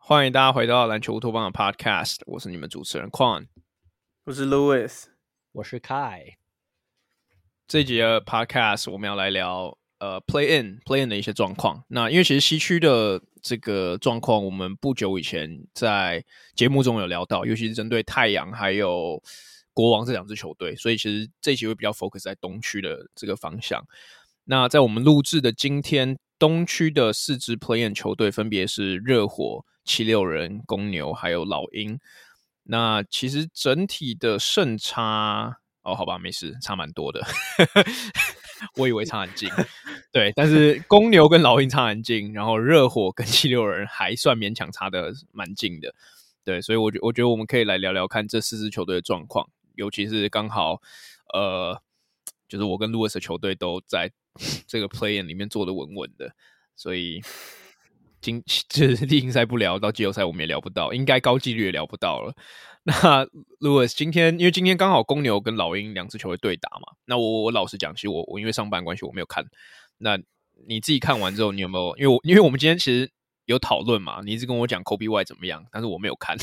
欢迎大家回到篮球乌托邦的 Podcast， 我是你们主持人 Quan， 我是 Louis， 我是 Kai。 这一集的 Podcast 我们要来聊Play in 的一些状况。那因为其实西区的这个状况，我们不久以前在节目中有聊到，尤其是针对太阳还有国王这两支球队，所以其实这一集会比较 focus 在东区的这个方向。那在我们录制的今天，东区的4支 Play in 球队分别是热火、76人、公牛还有老鹰。那其实整体的胜差好吧，没事，差蛮多的。我以为差很近，对，但是公牛跟老鹰差很近，然后热火跟76人还算勉强差的蛮近的，对，所以我觉得我们可以来聊聊看这4支球队的状况，尤其是刚好就是我跟 Louis 的球队都在这个 Play in 里面做的稳稳的，所以就是例行赛不聊，到季后赛我们也聊不到，应该高几率也聊不到了。那 Louis 因为今天刚好公牛跟老鹰两支球队对打嘛，那我老实讲，其实我因为上班关系我没有看。那你自己看完之后，你有没有？因为我们今天其实有讨论嘛，你一直跟我讲 Kobe White 怎么样，但是我没有看。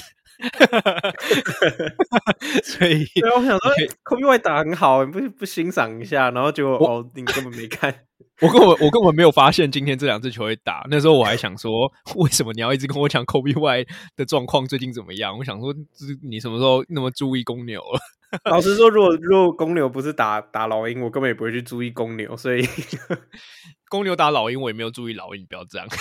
所以对，我想说 Kobe White 打很好，你不欣赏一下，然后结果你根本没看。 我根本没有发现今天这两支球队打，那时候我还想说，为什么你要一直跟我讲 Kobe White 的状况最近怎么样？我想说，你什么时候那么注意公牛了？ 老实说，如果公牛不是打老鹰，我根本也不会去注意公牛，所以公牛打老鹰，我也没有注意老鹰，不要这样。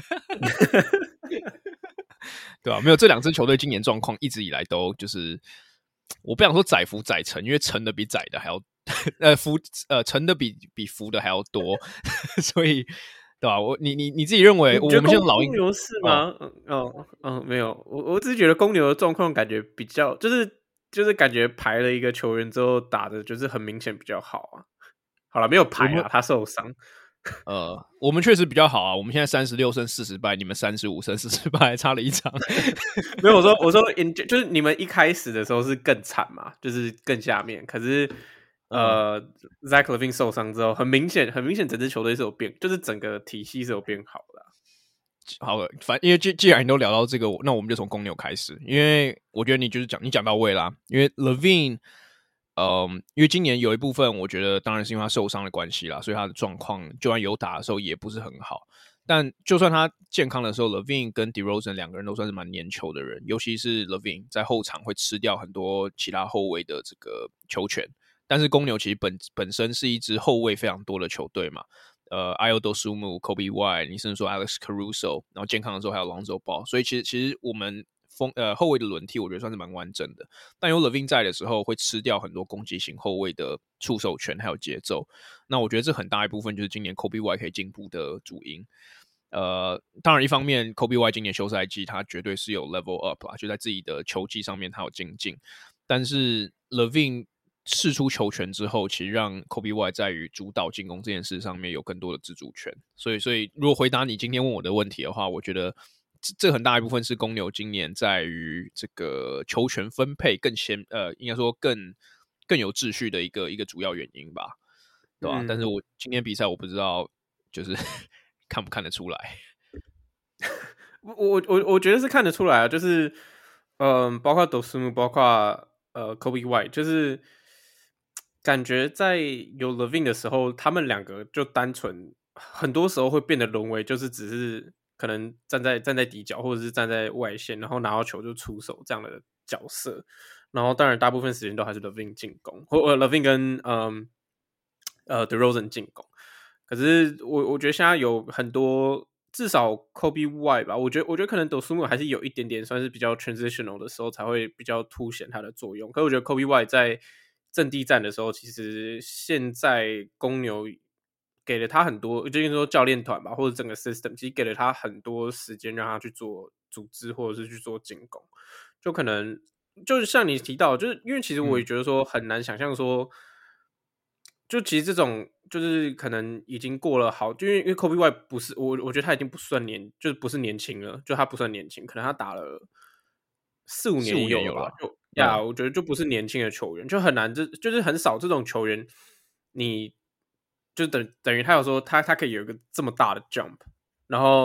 对吧？没有，这两支球队今年状况一直以来都就是，我不想说载浮载沉，因为沉的比载的还要沉的比浮的还要多，所以对吧？你自己认为我们现在老鹰公牛是吗？没有，我只是觉得公牛的状况感觉比较就是感觉排了一个球员之后打的就是很明显比较好啊。好了，没有排啊，他受伤。 我们确实比较好啊，我们现在36胜40败，你们35胜40败，还差了一场。 没有，我说就是你们一开始的时候是更惨嘛，就是更下面。可是Zach LaVine 受伤之后，很明显，整支球队是有变，就是整个体系是有变好的啊。 好了，因为既然你都聊到这个，那我们就从公牛开始，因为我觉得你讲到位啦，因为 LaVine。因为今年有一部分，我觉得当然是因为他受伤的关系啦，所以他的状况就算有打的时候也不是很好。但就算他健康的时候 ，LaVine 跟 DeRozan 两个人都算是蛮粘球的人，尤其是 LaVine 在后场会吃掉很多其他后卫的这个球权。但是公牛其实本身是一支后卫非常多的球队嘛，Ayo Dosunmu、Kobe White， 你甚至说 Alex Caruso， 然后健康的时候还有 Lonzo Ball， 所以其实我们后卫的轮替，我觉得算是蛮完整的。但有 LaVine 在的时候，会吃掉很多攻击型后卫的触手权还有节奏。那我觉得这很大一部分就是今年 Kobe White 可以进步的主因。当然一方面 Kobe White 今年休赛季他绝对是有 level up 啊，就在自己的球技上面他有精进。但是 LaVine 释出球权之后，其实让 Kobe White 在于主导进攻这件事上面有更多的自主权。所以如果回答你今天问我的问题的话，我觉得这很大一部分是公牛今年在于这个球权分配应该说更有秩序的一个主要原因吧，对吧？但是我今天比赛我不知道就是看不看得出来。 我觉得是看得出来啊，就是包括 Dosunmu， 包括Kobe White， 就是感觉在有 LaVine 的时候，他们两个就单纯很多时候会变得沦为就是只是可能站在底角或者是站在外线，然后拿到球就出手这样的角色。然后当然大部分时间都还是 LaVine 进攻，或LaVine 跟DeRozan 进攻。可是我觉得现在有很多，至少 Kobe White 吧，我觉得可能 Dosunmu 还是有一点点算是比较 transitional 的时候才会比较凸显它的作用。可是我觉得 Kobe White 在阵地战的时候，其实现在公牛给了他很多，就是说教练团吧，或者整个 system， 其实给了他很多时间让他去做组织或者是去做进攻。就可能就是像你提到，就是因为其实我也觉得说很难想象说。就其实这种就是可能已经过了好，就因为 Kobe White 不是我觉得他已经不算就是不是年轻了，就他不算年轻，可能他打了4-5年也有了吧，就我觉得就不是年轻的球员，就很难，就是很少这种球员，你就等于他有说他可以有一个这么大的 jump， 然后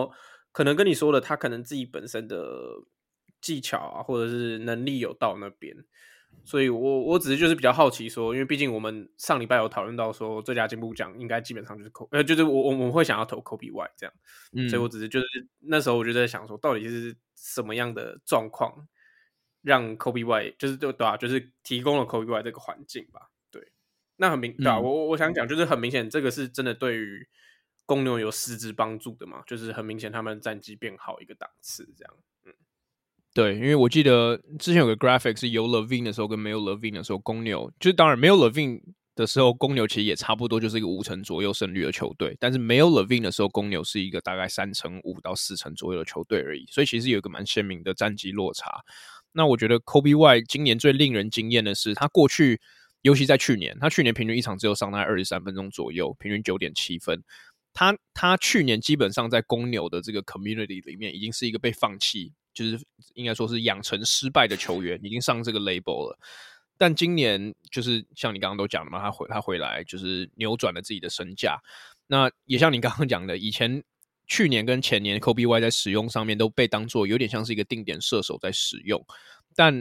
可能跟你说的，他可能自己本身的技巧啊，或者是能力有到那边。所以我只是就是比较好奇说，因为毕竟我们上礼拜有讨论到说最佳进步奖应该基本上就是就是我们会想要投 Kobe White 这样，所以我只是就是那时候我就在想说，到底是什么样的状况让 Kobe White 就是对啊，就是提供了 Kobe White 这个环境吧。对，那对啊，我想讲就是很明显，这个是真的对于公牛有实质帮助的嘛，就是很明显他们战绩变好一个档次这样。 对，因为我记得之前有个 graphic 是有 Levine 的时候跟没有 Levine 的时候，公牛就是当然没有 Levine 的时候，公牛其实也差不多就是一个50%左右胜率的球队，但是没有 Levine 的时候，公牛是一个大概3.5%到4%左右的球队而已，所以其实有一个蛮鲜明的战绩落差。那我觉得 Kobe White 今年最令人惊艳的是，他过去尤其在去年，他去年平均一场只有上大概23分钟左右，平均9.7分。他去年基本上在公牛的这个 community 里面，已经是一个被放弃，就是应该说是养成失败的球员，已经上这个 label 了。但今年就是像你刚刚都讲了嘛，他回来就是扭转了自己的身价。那也像你刚刚讲的，去年跟前年 Kobe White 在使用上面都被当作有点像是一个定点射手在使用，但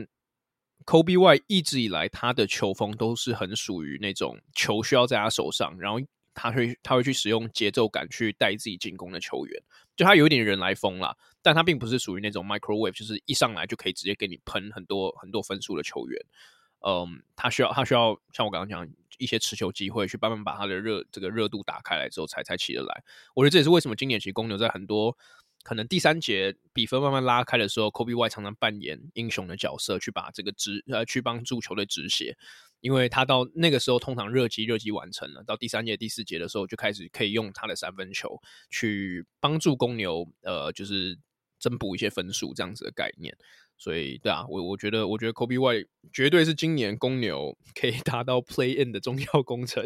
Kobe White 一直以来他的球风都是很属于那种球需要在他手上，然后他会去使用节奏感去带自己进攻的球员，就他有一点人来疯啦，但他并不是属于那种 microwave， 就是一上来就可以直接给你喷很多分数的球员。他需要像我刚刚讲一些持球机会，去慢慢把他的热度打开来之后才起得来。我觉得这也是为什么今年其实公牛在很多可能第三节比分慢慢拉开的时候 ，Kobe White 常常扮演英雄的角色，去把这个去帮助球队止血。因为他到那个时候通常热机完成了，到第3节、第4节的时候就开始可以用他的3分球去帮助公牛，就是增补一些分数这样子的概念。所以对啊，我觉得 Kobe White 绝对是今年公牛可以达到 Play In 的重要工程。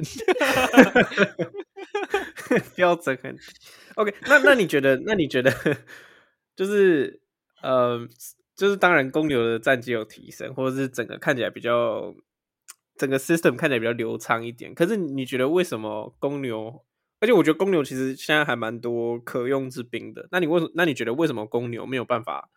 标准很 OK， 那你觉得就是就是当然公牛的战绩有提升，或者是整个看起来比较整个 system 看起来比较流畅一点。可是你觉得为什么公牛？而且我觉得公牛其实现在还蛮多可用之兵的。那你觉得为什么公牛没有办法？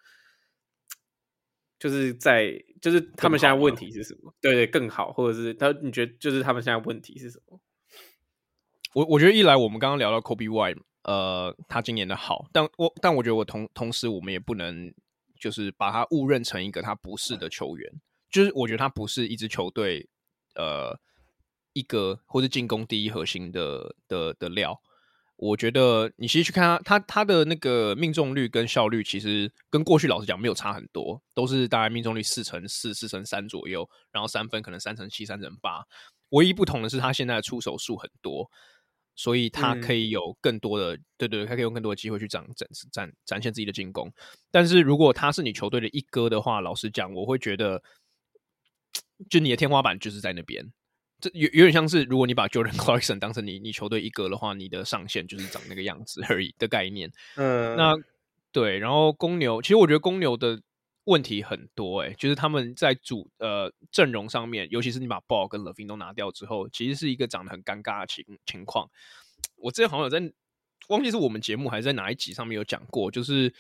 就是他们现在问题是什么？对，更好，或者是你觉得就是他们现在问题是什么？ 我觉得一来我们刚刚聊到 Kobe White，他今年的好，但我觉得我同时我们也不能就是把他误认成一个他不是的球员，就是我觉得他不是一支球队一个或是进攻第一核心的料。我觉得你其实去看他的那个命中率跟效率，其实跟过去老实讲没有差很多，都是大概命中率4.4%、4.3%左右，然后3分可能3.7%、3.8%。唯一不同的是他现在的出手数很多，所以他可以有更多的，对，他可以用更多的机会去展现自己的进攻。但是如果他是你球队的一哥的话，老实讲，我会觉得，就你的天花板就是在那边。这有点像是，如果你把 Jordan Clarkson 当成你球队一哥的话，你的上限就是长那个样子而已的概念。那对，然后公牛，其实我觉得公牛的问题很多，就是他们在阵容上面，尤其是你把 Ball 跟 Levine 都拿掉之后，其实是一个长得很尴尬的情况。我之前好像有在忘记是我们节目还是在哪一集上面有讲过，就是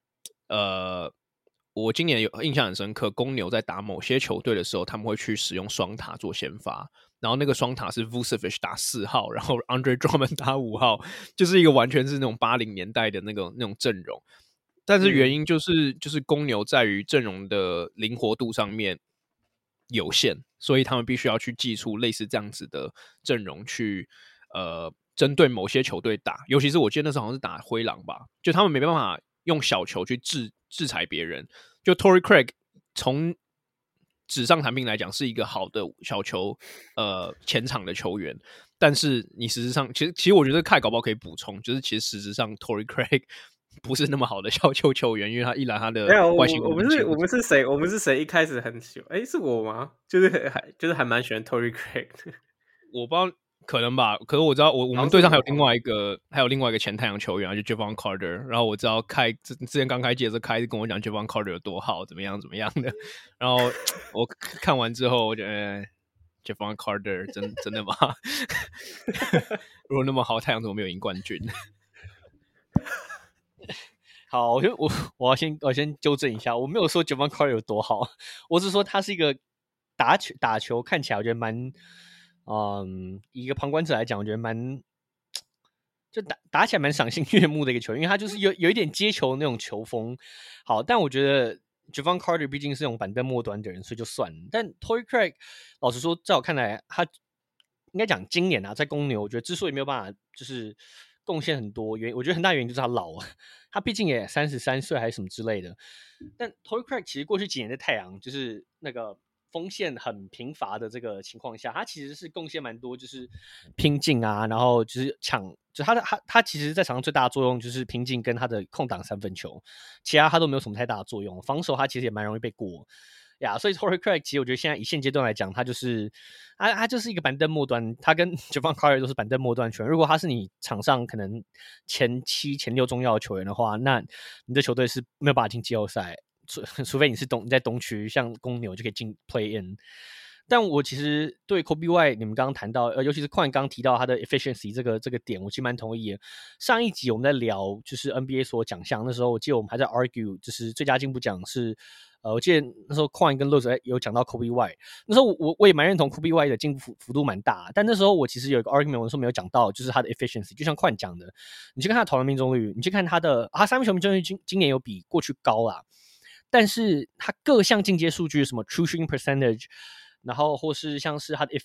我今年有印象很深刻，公牛在打某些球队的时候，他们会去使用双塔做先发，然后那个双塔是 Vucevic 打4号，然后 Andre Drummond 打5号，就是一个完全是那种80年代的那种阵容。但是原因就是公牛在于阵容的灵活度上面有限，所以他们必须要去祭出类似这样子的阵容去针对某些球队打，尤其是我记得那时候好像是打灰狼吧，就他们没办法用小球去制裁别人。就 Torrey Craig 从纸上谈兵来讲是一个好的小球前场的球员，但是你实质上其实我觉得凯搞不好可以补充，就是其实实质上 Torrey Craig 不是那么好的小球球员，因为他一来他的外形我们是谁一开始很喜欢？是我吗？就是还蛮喜欢 Torrey Craig 的。 我不知道，可能吧。可是我知道我们队上还有另外一个前太阳球员，就 Javon Carter。然后我知道之前刚开季的时候，跟我讲 Javon Carter 有多好，怎么样的。然后我看完之后，我觉得Javon Carter 真的吗？如果那么好，太阳怎么没有赢冠军？ 好，我要先纠正一下，我没有说 Javon Carter 有多好，我是说他是一个打球看起来我觉得蛮，以一个旁观者来讲，我觉得蛮就打起来蛮赏心悦目的一个球员，因为他就是有一点接球那种球风。好，但我觉得 Javon Carter 毕竟是那种板凳末端的人，所以就算了。但 Torrey Craig 老实说，在我看来，他应该讲今年啊，在公牛，我觉得之所以没有办法就是贡献很多，我觉得很大原因就是他老了，他毕竟也33岁还是什么之类的。但 Torrey Craig 其实过去几年在太阳就是那个锋线很贫乏的这个情况下，他其实是贡献蛮多，就是拼劲啊，然后就是抢，就他其实在场上最大的作用就是拼劲跟他的空档三分球，其他他都没有什么太大的作用。防守他其实也蛮容易被过呀，所以 Torrey Craig 其实我觉得现在以现阶段来讲，他就是他就是一个板凳末端，他跟 Javon Carter 都是板凳末端球员。如果他是你场上可能前7、前6重要的球员的话，那你的球队是没有办法进季后赛。除非你在东区，像公牛就可以进 Play In。但我其实对 Kobe White 你们刚刚谈到，尤其是Quan刚提到他的 efficiency 这个点，我其实蛮同意的。上一集我们在聊就是 NBA 所有奖项，那时候我记得我们还在 argue， 就是最佳进步奖是我记得那时候 Quan 跟 Rose 有讲到 Kobe White， 那时候我也蛮认同 Kobe White 的进步幅度蛮大，但那时候我其实有一个 argument， 我说没有讲到，就是他的 efficiency， 就像 Quan 讲的，你去看他的投篮命中率，你去看他三分球命中率今年有比过去高啦。但是他各项进阶数据，什么 true shooting percentage， 然后或是像是他的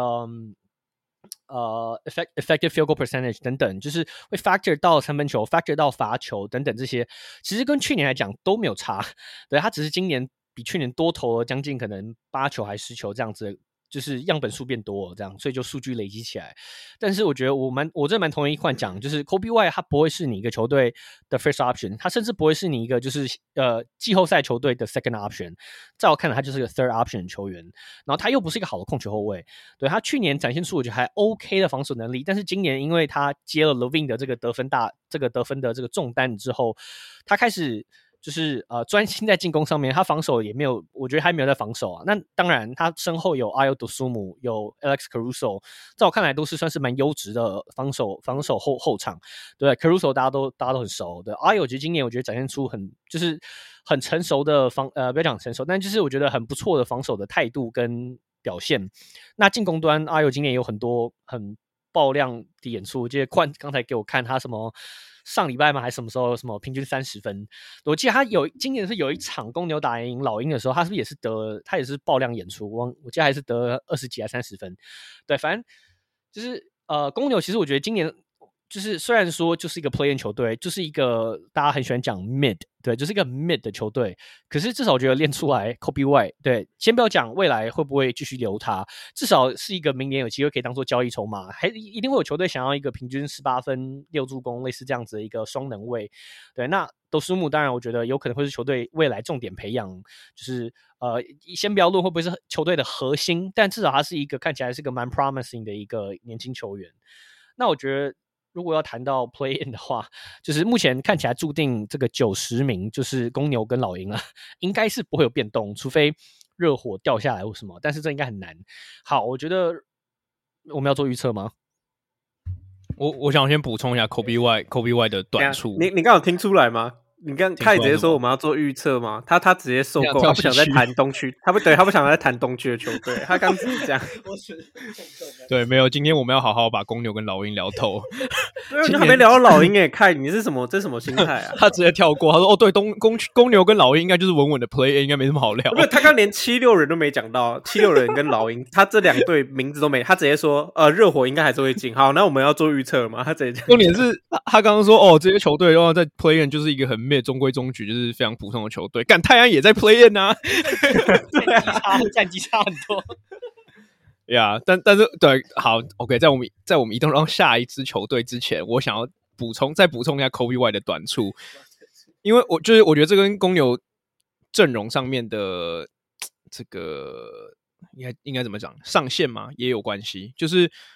effective field goal percentage 等等，就是会 factor 到三分球 ，factor 到罚球等等这些，其实跟去年来讲都没有差。对，他只是今年比去年多投了将近可能8球还10球这样子。就是样本数变多了，这样，所以就数据累积起来。但是我觉得我真的蛮同意Quan讲，就是 Kobe White 他不会是你一个球队的 first option， 他甚至不会是你一个就是季后赛球队的 second option。在我看来，他就是个 third option 的球员。然后他又不是一个好的控球后卫，对，他去年展现出我觉得还 OK 的防守能力，但是今年因为他接了 Levine 的这个得分的这个重担之后，他开始。就是专心在进攻上面，他防守也没有，我觉得还没有在防守啊。那当然，他身后有 Ayo Dosunmu， 有 Alex Caruso， 在我看来都是算是蛮优质的防守后场。对 ，Caruso 大家都很熟。对 ，Ayo 其实今年我觉得展现出就是很成熟的不要讲成熟，但就是我觉得很不错的防守的态度跟表现。那进攻端 Ayo 今年有很多很爆亮的演出，我记得Quan刚才给我看他什么。上礼拜吗？还是什么时候？什么平均30分？我记得他今年是有一场公牛打赢老鹰的时候，他是不是他也是爆量演出？我记得还是得20几还30分。对，反正就是公牛其实我觉得今年就是虽然说就是一个 play-in 球队，就是一个大家很喜欢讲 mid， 对，就是一个 mid 的球队。可是至少我觉得练出来 Kobe White， 对，先不要讲未来会不会继续留他，至少是一个明年有机会可以当做交易筹码，还一定会有球队想要一个平均18分6助攻类似这样子的一个双能卫。对，那斗苏姆当然我觉得有可能会是球队未来重点培养，就是先不要论会不会是球队的核心，但至少他是一个看起来是个蛮 promising 的一个年轻球员。那我觉得。如果要谈到 play in 的话，就是目前看起来注定这个90名就是公牛跟老鹰了，应该是不会有变动，除非热火掉下来或什么，但是这应该很难。好，我觉得我们要做预测吗？ 我想先补充一下 Kobe White 的短处。 你刚好听出来吗？你刚开始直接说我们要做预测吗？他直接受够，他不想再谈东区，他不想再谈东区的球队，他刚只是这样。 对，没有，今天我们要好好把公牛跟老鹰聊透。 对，还没聊到老鹰耶，看你是什么心态啊？ 他直接跳过，他说：“哦，对，公牛跟老鹰应该就是稳稳的 play， 应该没什么好聊。” 不是，他刚连76人都没讲到，76人跟老鹰，他这2队名字都没，他直接说热火应该还是会进。好，那我们要做预测了吗？他直接讲。 重点是他刚刚说哦，这些球队要在 play in 就是一个很中规中矩，就是非常普通的球队。干，太阳也在 play in 啊， 战绩差很多。 呀，但是对，好 ，OK， 在我们移动到下一支球队之前，我想要再补充一下 Kobe White 的短处，因为我觉得这跟公牛阵容上面的这个应该怎么讲上限嘛也有关系，就是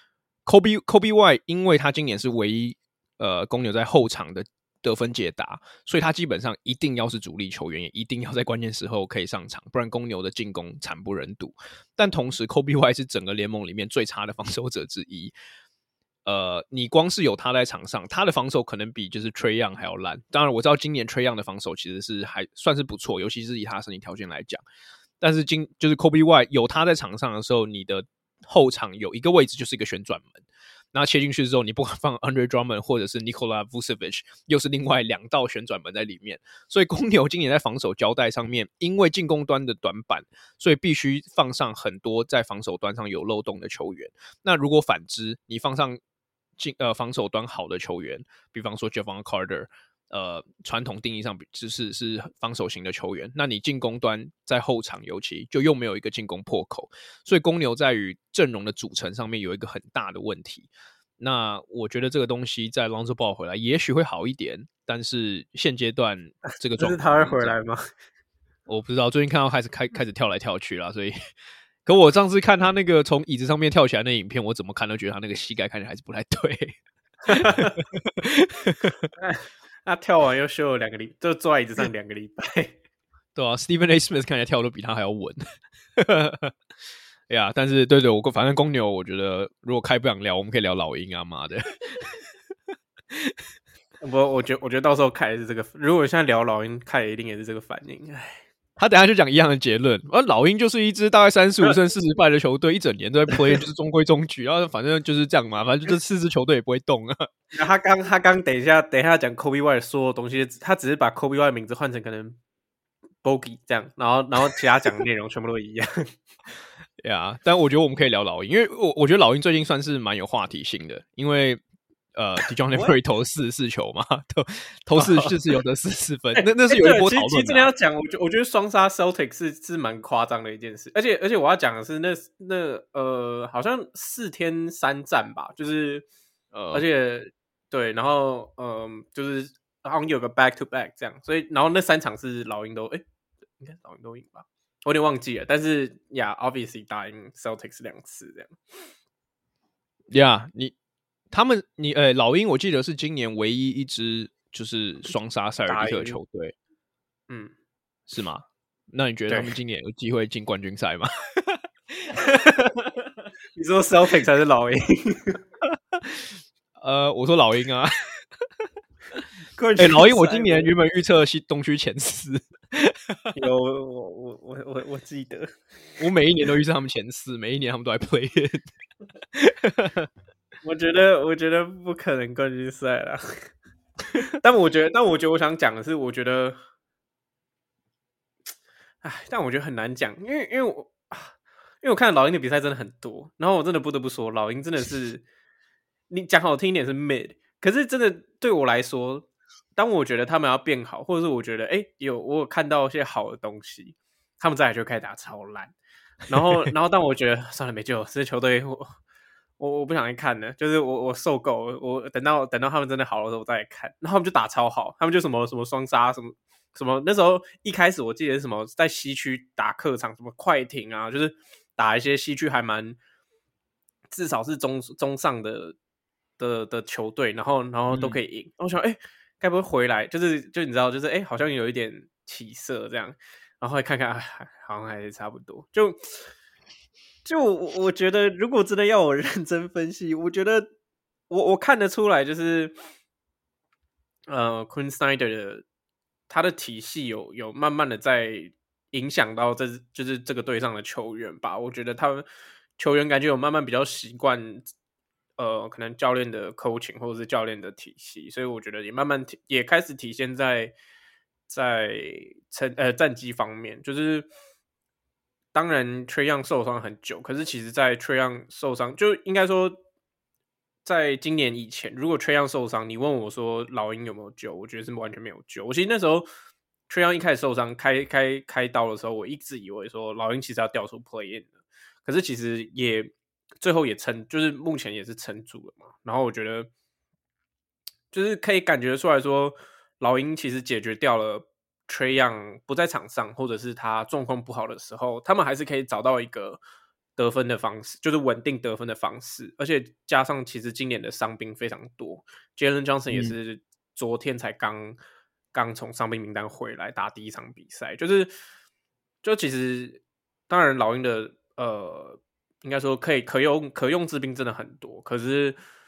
Kobe White， 因为他今年是唯一公牛在后场的得分解答，所以他基本上一定要是主力球员，也一定要在关键时候可以上场，不然公牛的进攻惨不忍睹。但同时 Kobe White 是整个联盟里面最差的防守者之一。 你光是有他在场上，他的防守可能比就是 Trae Young 还要烂。当然我知道今年 Trae Young 的防守其实是还算是不错，尤其是以他身体条件来讲。但是就是 Kobe White 有他在场上的时候，你的后场有一个位置就是一个旋转门。那切进去之后，你不管放 Andre Drummond 或者是 Nikola Vucevic， 又是另外2道旋转门在里面。所以公牛今年在防守交代上面，因为进攻端的短板，所以必须放上很多在防守端上有漏洞的球员。那如果反之，你放上防守端好的球员，比方说 Javon Carter，传统定义上是防守型的球员，那你进攻端在后场尤其就又没有一个进攻破口，所以公牛在于阵容的组成上面有一个很大的问题。那我觉得这个东西在 Lonzo Ball 回来也许会好一点，但是现阶段这个状况， 但是他会回来吗？ 我不知道，最近看到开始跳来跳去啦，所以。可我上次看他那个从椅子上面跳起来那影片，我怎么看都觉得他那个膝盖看起来还是不太对。 那跳完又休了2个礼拜，就坐在椅子上2个礼拜。 对啊 ，Stephen A. Smith 看起来跳都比他还要稳。呀，但是对，反正公牛，我觉得如果开不想聊，我们可以聊老鹰啊，妈的。 我觉得到时候凯也是这个，如果现在聊老鹰，凯一定也是这个反应。 他等一下就讲一样的结论，老鹰就是一支大概35胜40败的球队，一整年都在 play 就是中规中矩，然后反正就是这样嘛，反正就这4支球队也不会动啊。 他刚等一下讲 Kobe White 所有东西，他只是把 Kobe White 名字换成可能 Bogey 这样，然后其他讲的内容全部都一样。 呀，但我觉得我们可以聊老鹰，因为我觉得老鹰最近算是蛮有话题性的，因为DeJounte Murray 投44球嘛，投44次有得44分，那是有一波讨论。 其实真的要讲，我觉得双杀 Celtics 是蛮夸张的一件事，而且我要讲的是好像4天3战吧，就是而且对，然后就是好像有个 back to back 这样，所以然后那3场是老鹰都应该老鹰都赢吧，我有点忘记了，但是obviously 打赢 Celtics 2次这样。老鹰我记得是今年唯一一支就是双杀塞尔蒂克球队，是吗？那你觉得他们今年有机会进冠军赛吗？ 你说 Celtics 还是老鹰？ 我说老鹰啊。老鹰我今年原本预测东区前4。 有我记得， 我每一年都预测他们前4，每一年他们都在 play in。 我觉得不可能冠军赛啦。但我觉得我想讲的是，我觉得，但我觉得很难讲，因为我看老鹰的比赛真的很多，然后我真的不得不说，老鹰真的是你讲好听一点是 mid， 可是真的对我来说，当我觉得他们要变好，或者是我觉得我有看到一些好的东西，他们再来就开始打超烂，然后但我觉得算了没救，这支球队我不想再看了，就是我受够了，我等到他们真的好的时候我再来看，然后他们就打超好，他们就什么双杀什么，那时候一开始我记得是什么在西区打客场，什么快艇啊，就是打一些西区还蛮至少是中上的球队，然后都可以赢。我想该不会回来？就你知道，就是好像有一点起色这样，然后看看好像还是差不多。就我觉得，如果真的要我认真分析，我觉得我看得出来，就是Quinn Snyder 的他的体系有慢慢的在影响到就是这个队上的球员吧。我觉得他们球员感觉有慢慢比较习惯可能教练的 coaching 或者是教练的体系，所以我觉得也慢慢也开始体现在战绩方面，就是当然 Trae Young 受伤很久，可是其实在 Trae Young 受伤就应该说在今年以前，如果 Trae Young 受伤，你问我说老鹰有没有救，我觉得是完全没有救。我其实那时候 Trae Young 一开始受伤开刀的时候，我一直以为说老鹰其实要调出 play in 的，可是其实最后也就是目前也是撑住了嘛。然后我觉得就是可以感觉出来说，老鹰其实解决掉了 Trae Young 不在场上，或者是他状况不好的时候，他们还是可以找到一个得分的方式，就是稳定得分的方式。而且加上其实今年的伤兵非常多，Jalen Johnson 也是昨天才刚从伤兵名单回来打第一场比赛，就其实当然老鹰的应该说可用之兵真的很多，可是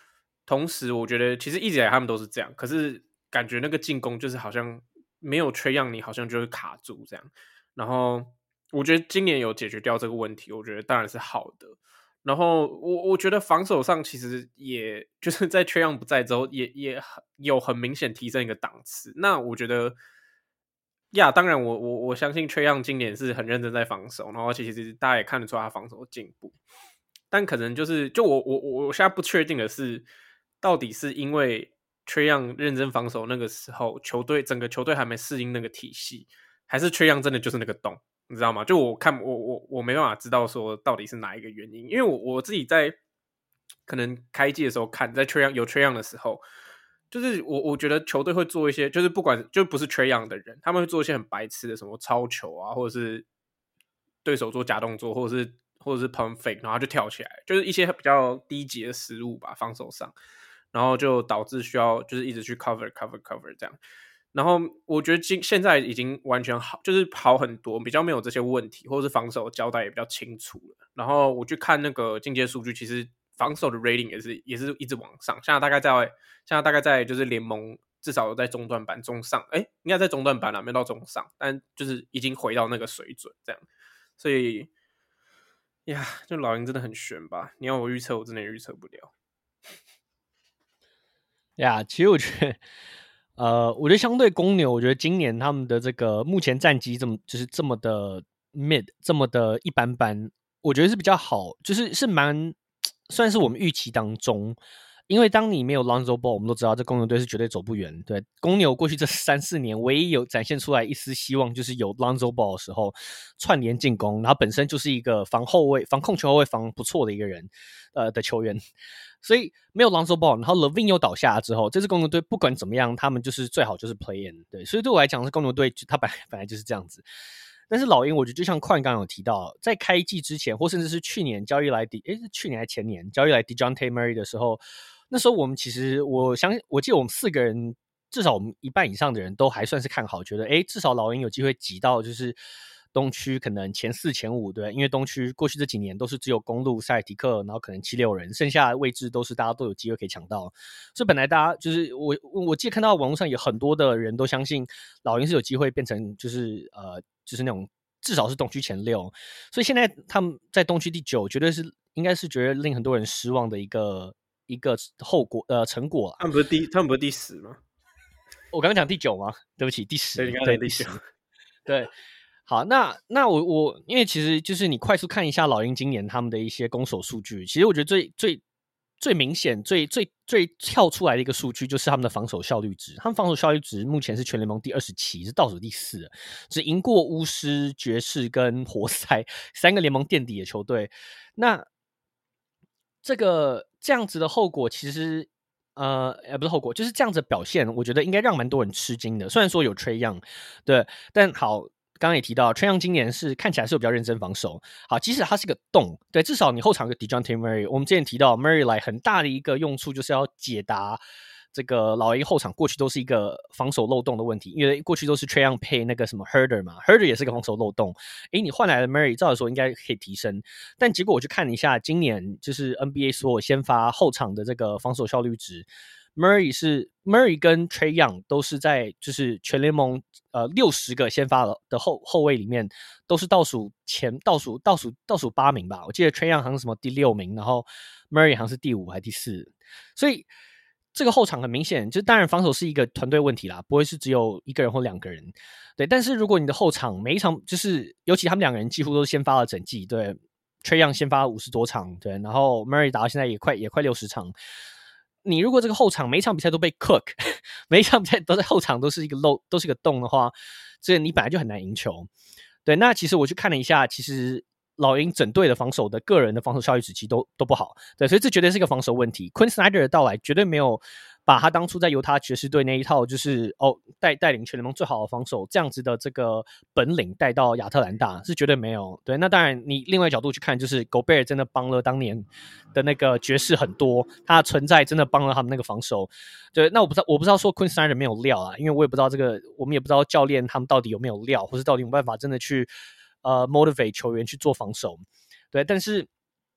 同时我觉得其实一直以来他们都是这样，可是感觉那个进攻就是好像没有Trae Young，你好像就会卡住这样。然后我觉得今年有解决掉这个问题，我觉得当然是好的。然后我觉得防守上其实也就是在Trae Young不在之后，也有很明显提升一个档次。那我觉得当然我相信Trae Young今年是很认真在防守，然后其实大家也看得出他防守的进步。但可能就我现在不确定的是，到底是因为Trae Young认真防守那个时候，整个球队还没适应那个体系，还是Trae Young真的就是那个洞，你知道吗？就我没办法知道说到底是哪一个原因，因为我自己在可能开季的时候看，在有Trae Young的时候，就是我觉得球队会做一些，就是不管就不是Trae Young的人，他们会做一些很白痴的什么超球啊，或者是对手做假动作，或者是 pump fake， 然后就跳起来，就是一些比较低级的失误吧，防守上，然后就导致需要就是一直去 cover 这样。然后我觉得现在已经完全好，就是好很多，比较没有这些问题，或者是防守交代也比较清楚了。然后我去看那个进阶数据，其实防守的 rating 也是一直往上，现在大概在就是联盟至少有在中段班中上，应该在中段班啦，没到中上，但就是已经回到那个水准这样。所以呀，就老鹰真的很悬吧？你要我预测，我真的也预测不了。 其实我觉得。我觉得相对公牛，我觉得今年他们的这个目前战绩就是这么的 mid， 这么的一般般，我觉得是比较好，是蛮算是我们预期当中。因为当你没有 Lonzo Ball， 我们都知道这公牛队是绝对走不远。对，公牛过去这3-4年唯一有展现出来一丝希望，就是有 Lonzo Ball 的时候串联进攻，然后本身就是一个防控球后卫防不错的一个人的球员。所以没有 Lonzo Ball， 然后 Levine 又倒下之后，这支公牛队不管怎么样，他们就是最好就是 play in。对，所以对我来讲，是公牛队他本来就是这样子。但是老鹰，我觉得就像Quan刚刚有提到，在开季之前，或甚至是去年交易来是去年还前年交易来 DeJounte Murray 的时候，那时候我们其实我记得我们4个人，至少我们一半以上的人都还算是看好，觉得至少老鹰有机会挤到就是东区可能前4、前5，对，因为东区过去这几年都是只有公鹿、塞尔提克，然后可能7、6人，剩下的位置都是大家都有机会可以抢到。所以本来大家就是我记得看到网络上有很多的人都相信老鹰是有机会变成就是那种至少是东区前6，所以现在他们在东区第9，绝对是应该是觉得令很多人失望的一个后果成果啦。 他们不是第10吗？ 我刚刚讲第9吗？对不起，第10。 对，你刚才第10。 对，好，那我因为其实就是你快速看一下老鹰今年他们的一些攻守数据，其实我觉得最明显、最跳出来的一个数据就是他们的防守效率值。他们防守效率值目前是全联盟第27，是倒数第4，只赢过巫师、爵士跟活塞3个联盟垫底的球队。那这样子的后果，其实不是后果，就是这样子的表现，我觉得应该让蛮多人吃惊的。虽然说有Trae Young，对，但好。刚刚也提到Trae Young今年看起来是有比较认真防守。好，即使他是个洞，对，至少你后场有 DeJounte Murray。我们之前提到 Murray 来很大的一个用处就是要解答这个老鹰后场过去都是一个防守漏洞的问题，因为过去都是Trae Young配那个什么 Herder 嘛 ，Herder 也是个防守漏洞。你换来了 Murray， 照理说应该可以提升，但结果我去看了一下今年就是 NBA 所有先发后场的这个防守效率值。Murray 跟Trae Young 都是在就是全联盟60个先发的后卫里面都是倒数8名吧。我记得 Trae Young 好像什么第6名，然后 Murray 好像是第5还是第4。所以这个后场很明显，就当然防守是一个团队问题啦，不会是只有1个人或2个人。对，但是如果你的后场每一场就是尤其他们2个人几乎都是先发了整季，对 ，Trae Young 先发50多场，对，然后 Murray 打到现在也快60场。你如果这个后场每一场比赛都被 cook， 每一场比赛都在后场都是一个洞的话，这你本来就很难赢球。对，那其实我去看了一下，其实老鹰整队的防守的个人的防守效率值其实都不好。对，所以这绝对是一个防守问题。Quinn Snyder 的到来绝对没有把他当初在犹他爵士队那一套就是带领全联盟最好的防守这样子的这个本领带到亚特兰大，是绝对没有。对，那当然你另外角度去看，就是 Gobert 真的帮了当年的那个爵士很多，他的存在真的帮了他们那个防守。对，那我不知道说 Quinn Snyder 没有料啊，因为我也不知道我们也不知道教练他们到底有没有料，或是到底有没有办法真的去motivate 球员去做防守。对，但是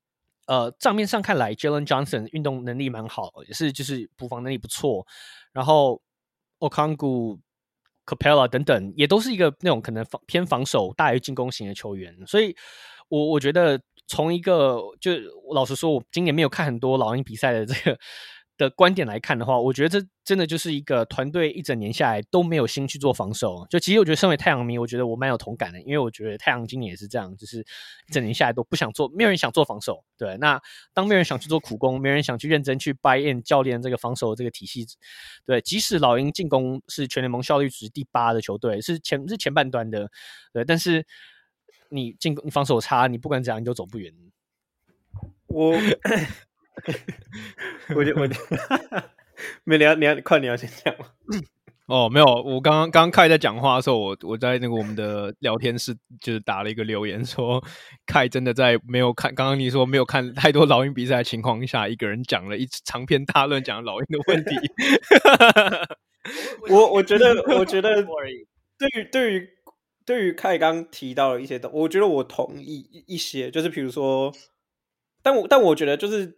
账面上看来 ，Jalen Johnson 运动能力蛮好，也是就是补防能力不错。然后 Okongwu、Capella 等等，也都是一个那种可能偏防守大于进攻型的球员。所以我觉得从一个就老实说，我今年没有看很多老鹰比赛的这个的观点来看的话，我觉得这真的就是一个团队一整年下来都没有心去做防守。就其实我觉得身为太阳迷，我觉得我蛮有同感的，因为我觉得太阳今年也是这样，就是一整年下来都不想做，没有人想做防守。对，那当没有人想去做苦工，没人想去认真去 buy in 教练这个防守的这个体系，对，即使老鹰进攻是全联盟效率值第8的球队，是前半端的，对，但是你防守差，你不管怎样你就走不远。 我没你要先讲吗？ 没有，我刚刚凯在讲话的时候，我在那个我们的聊天室就是打了一个留言说，凯真的在没有看刚刚你说没有看太多老鹰比赛的情况下，一个人讲了一长篇大论讲老鹰的问题。 我觉得对于凯刚提到的一些东西，我觉得我同意一些，就是比如说，但我觉得就是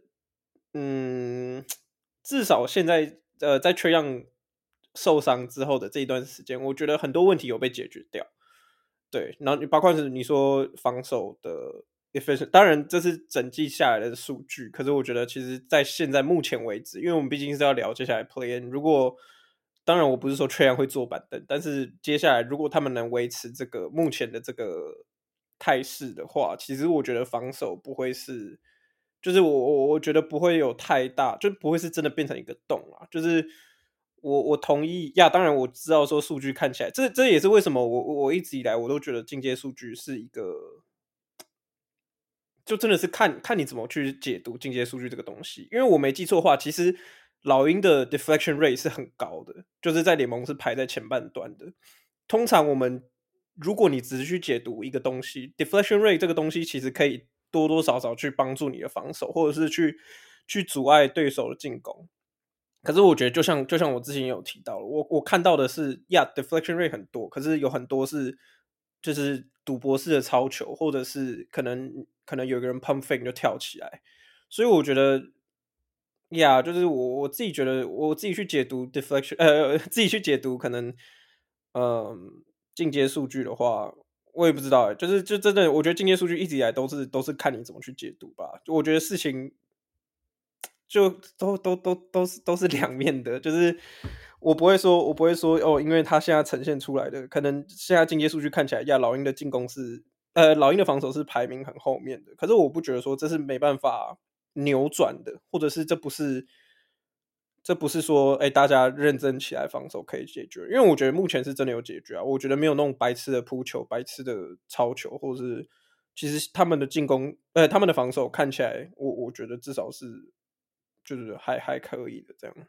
至少现在在Trae Young受伤之后的这一段时间，我觉得很多问题有被解决掉。对，然后包括是你说防守的 efficient， 当然这是整季下来的数据，可是我觉得其实在现在目前为止，因为我们毕竟是要聊接下来 play in， 如果当然我不是说Trae Young会坐板凳，但是接下来如果他们能维持这个目前的这个态势的话，其实我觉得防守不会是，就是我觉得不会有太大，就不会是真的变成一个洞啊，就是我同意呀，当然我知道说数据看起来，这也是为什么我一直以来我都觉得进阶数据是一个，就真的是看你怎么去解读进阶数据这个东西。因为我没记错的话，其实老鹰的 deflection rate 是很高的，就是在联盟是排在前半段的。通常我们如果你只是去解读一个东西 ，deflection rate 这个东西其实可以多多少少去帮助你的防守，或者是去阻碍对手的进攻。可是我觉得就像我之前有提到了，我看到的是deflection rate 很多，可是有很多是就是赌博式的超球，或者是可能有一个人 pump fake 就跳起来，所以我觉得就是我自己觉得我自己去解读 deflection，自己去解读可能进阶数据的话，我也不知道就真的我觉得进阶数据一直以来都是看你怎么去解读吧，就我觉得事情。就都是两面的，就是我不会说哦，因为他现在呈现出来的，可能现在进阶数据看起来，老鹰的进攻是老鹰的防守是排名很后面的，可是我不觉得说这是没办法扭转的，或者是这不是说大家认真起来防守可以解决，因为我觉得目前是真的有解决啊，我觉得没有那种白痴的扑球、白痴的超球，或者是其实他们的进攻他们的防守看起来，我觉得至少是。就是还可以的这样，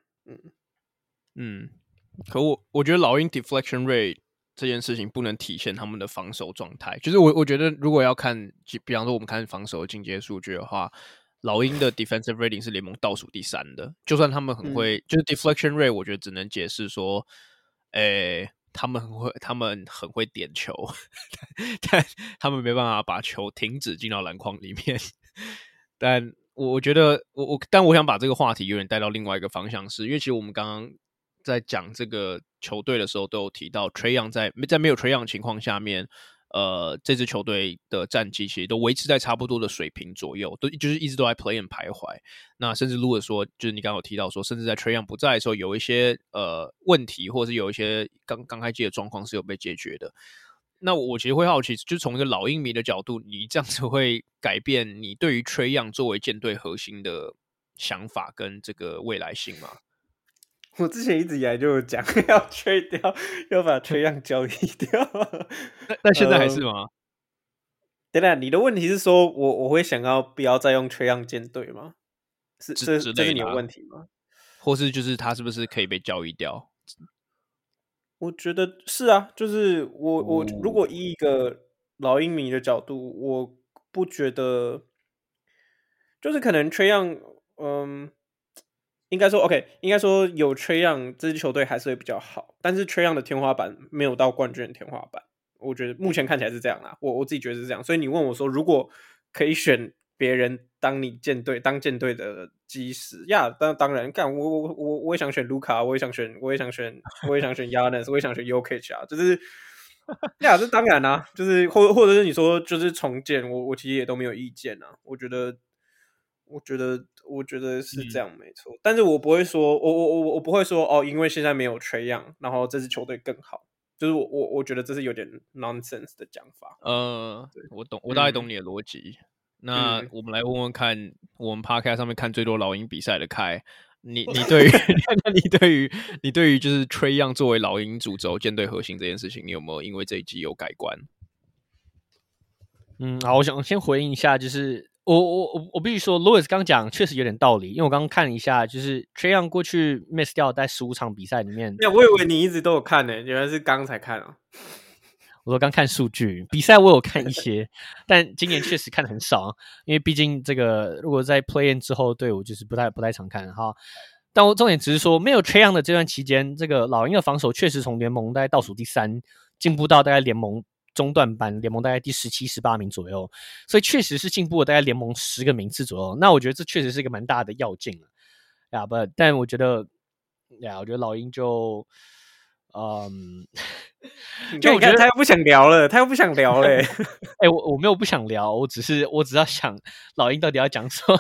可我觉得老鹰 deflection rate 这件事情不能体现他们的防守状态。就是我觉得如果要看，比方说我们看防守的进阶数据的话，老鹰的 defensive rating 是联盟倒数第3的。就算他们很会，就是 deflection rate， 我觉得只能解释说，他们很会点球，但他们没办法把球停止进到篮筐里面，但。我觉得但我想把这个话题有点带到另外一个方向，是因为其实我们刚刚在讲这个球队的时候，都有提到 Trae Young 在没有 Trae Young 情况下面，这支球队的战绩其实都维持在差不多的水平左右，就是一直都在 play and 徘徊。那甚至如果说，就是你刚刚有提到说，甚至在 Trae Young 不在的时候，有一些问题，或者是有一些刚开季的状况是有被解决的。那我其实会好奇，就是从一个老鹰迷的角度，你这样子会改变你对于Trae Young作为舰队核心的想法跟这个未来性吗？ 我之前一直以来就有讲要trade掉，要把Trae Young交易掉。 那现在还是吗？ 等等，你的问题是说我会想要不要再用Trae Young舰队吗？这是你的问题吗？ 或是就是他是不是可以被交易掉？ 我觉得是啊，就是我如果以一个老鹰迷的角度，我不觉得，就是可能Trae Young，应该说 OK， 应该说有Trae Young这支球队还是会比较好，但是Trae Young的天花板没有到冠军的天花板，我觉得目前看起来是这样啦，我自己觉得是这样，所以你问我说如果可以选别人当舰队的基石呀。当然，干我也想选卢卡，我也想选 Giannis， 我也想选 Jokic 啊，就是呀，这当然啊，就是或者是你说就是重建，我其实也都没有意见啊。我觉得是这样没错，但是我不会说，我不会说哦，因为现在没有Trae Young，然后这支球队更好。就是我觉得这是有点 nonsense 的讲法。 我大概懂你的逻辑。那我们来问问看，我们 podcast 上面看最多老鹰比赛的开，你对于就是 Trae Young 作为老鹰主轴舰队核心这件事情，你有没有因为这一季有改观？ 好，我想先回应一下，就是我必须说 ，Louis 刚讲确实有点道理，因为我刚刚看了一下，就是 Trae Young 过去 miss 掉在15场比赛里面， 我以为你一直都有看呢，原来是刚才看啊。 我说刚看数据，比赛我有看一些，但今年确实看的很少，因为毕竟这个如果在 play in 之后，对我就是不太常看哈。但我重点只是说，没有 Trae Young 的这段期间，这个老鹰的防守确实从联盟大概倒数第3，进步到大概联盟中段班，联盟大概第17、18名左右，所以确实是进步了大概联盟10个名次左右。那我觉得这确实是一个蛮大的要进呀，但我觉得老鹰就。 就我觉得他又不想聊了，嘞。 我没有不想聊，我只是要想老鹰到底要讲什么。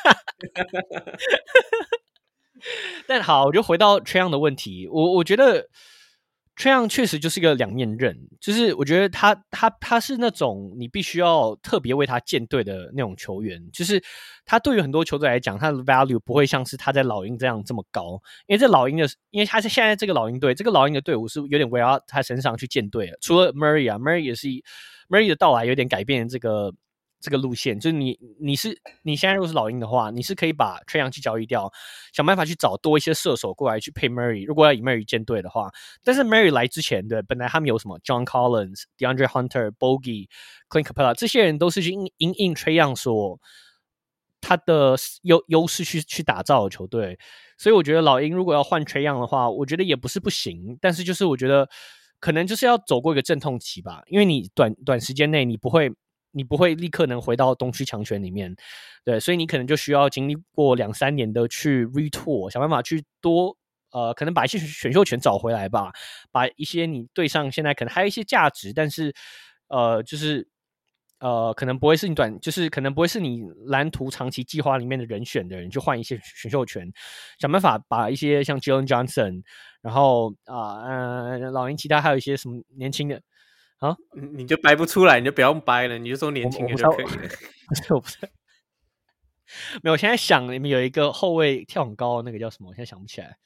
但好，我就回到 Trae Young 的问题，我觉得 Trae Young 确实就是一个两面刃，就是我觉得他是那种你必须要特别为他建队的那种球员，就是他对于很多球队来讲，他的 value 不会像是他在老鹰这样这么高，因为他是现在这个老鹰队，这个老鹰的队伍是有点围绕他身上去建队了，除了 Murray 也是 Murray 的到来有点改变这个路线，就是你现在如果是老鹰的话，你是可以把Trae Young去交易掉，想办法去找多一些射手过来去配 Murray， 如果要以 Murray 建队的话，但是 Murray 来之前，对，本来他们有什么 John Collins、DeAndre Hunter、Bogey、Clint Capella 这些人都是去因应Trae Young说他的优势去打造的球队，所以我觉得老鹰如果要换Trae Young的话，我觉得也不是不行，但是就是我觉得可能就是要走过一个阵痛期吧，因为你短时间内你不会立刻能回到东区强权里面，对，所以你可能就需要经历过2-3年的去 retour， 想办法去可能把一些选秀权找回来吧，把一些你队上现在可能还有一些价值，但是就是可能不会是就是可能不会是你蓝图长期计划里面的人选的人，就换一些选秀权，想办法把一些像 Jalen Johnson， 然后老鹰其他还有一些什么年轻的。啊， 你就掰不出来，你就不要掰了，你就说年轻人就可以了。 我不是，没有。我现在想，你们有一个后卫跳很高，那个叫什么？我现在想不起来。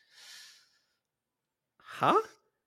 哈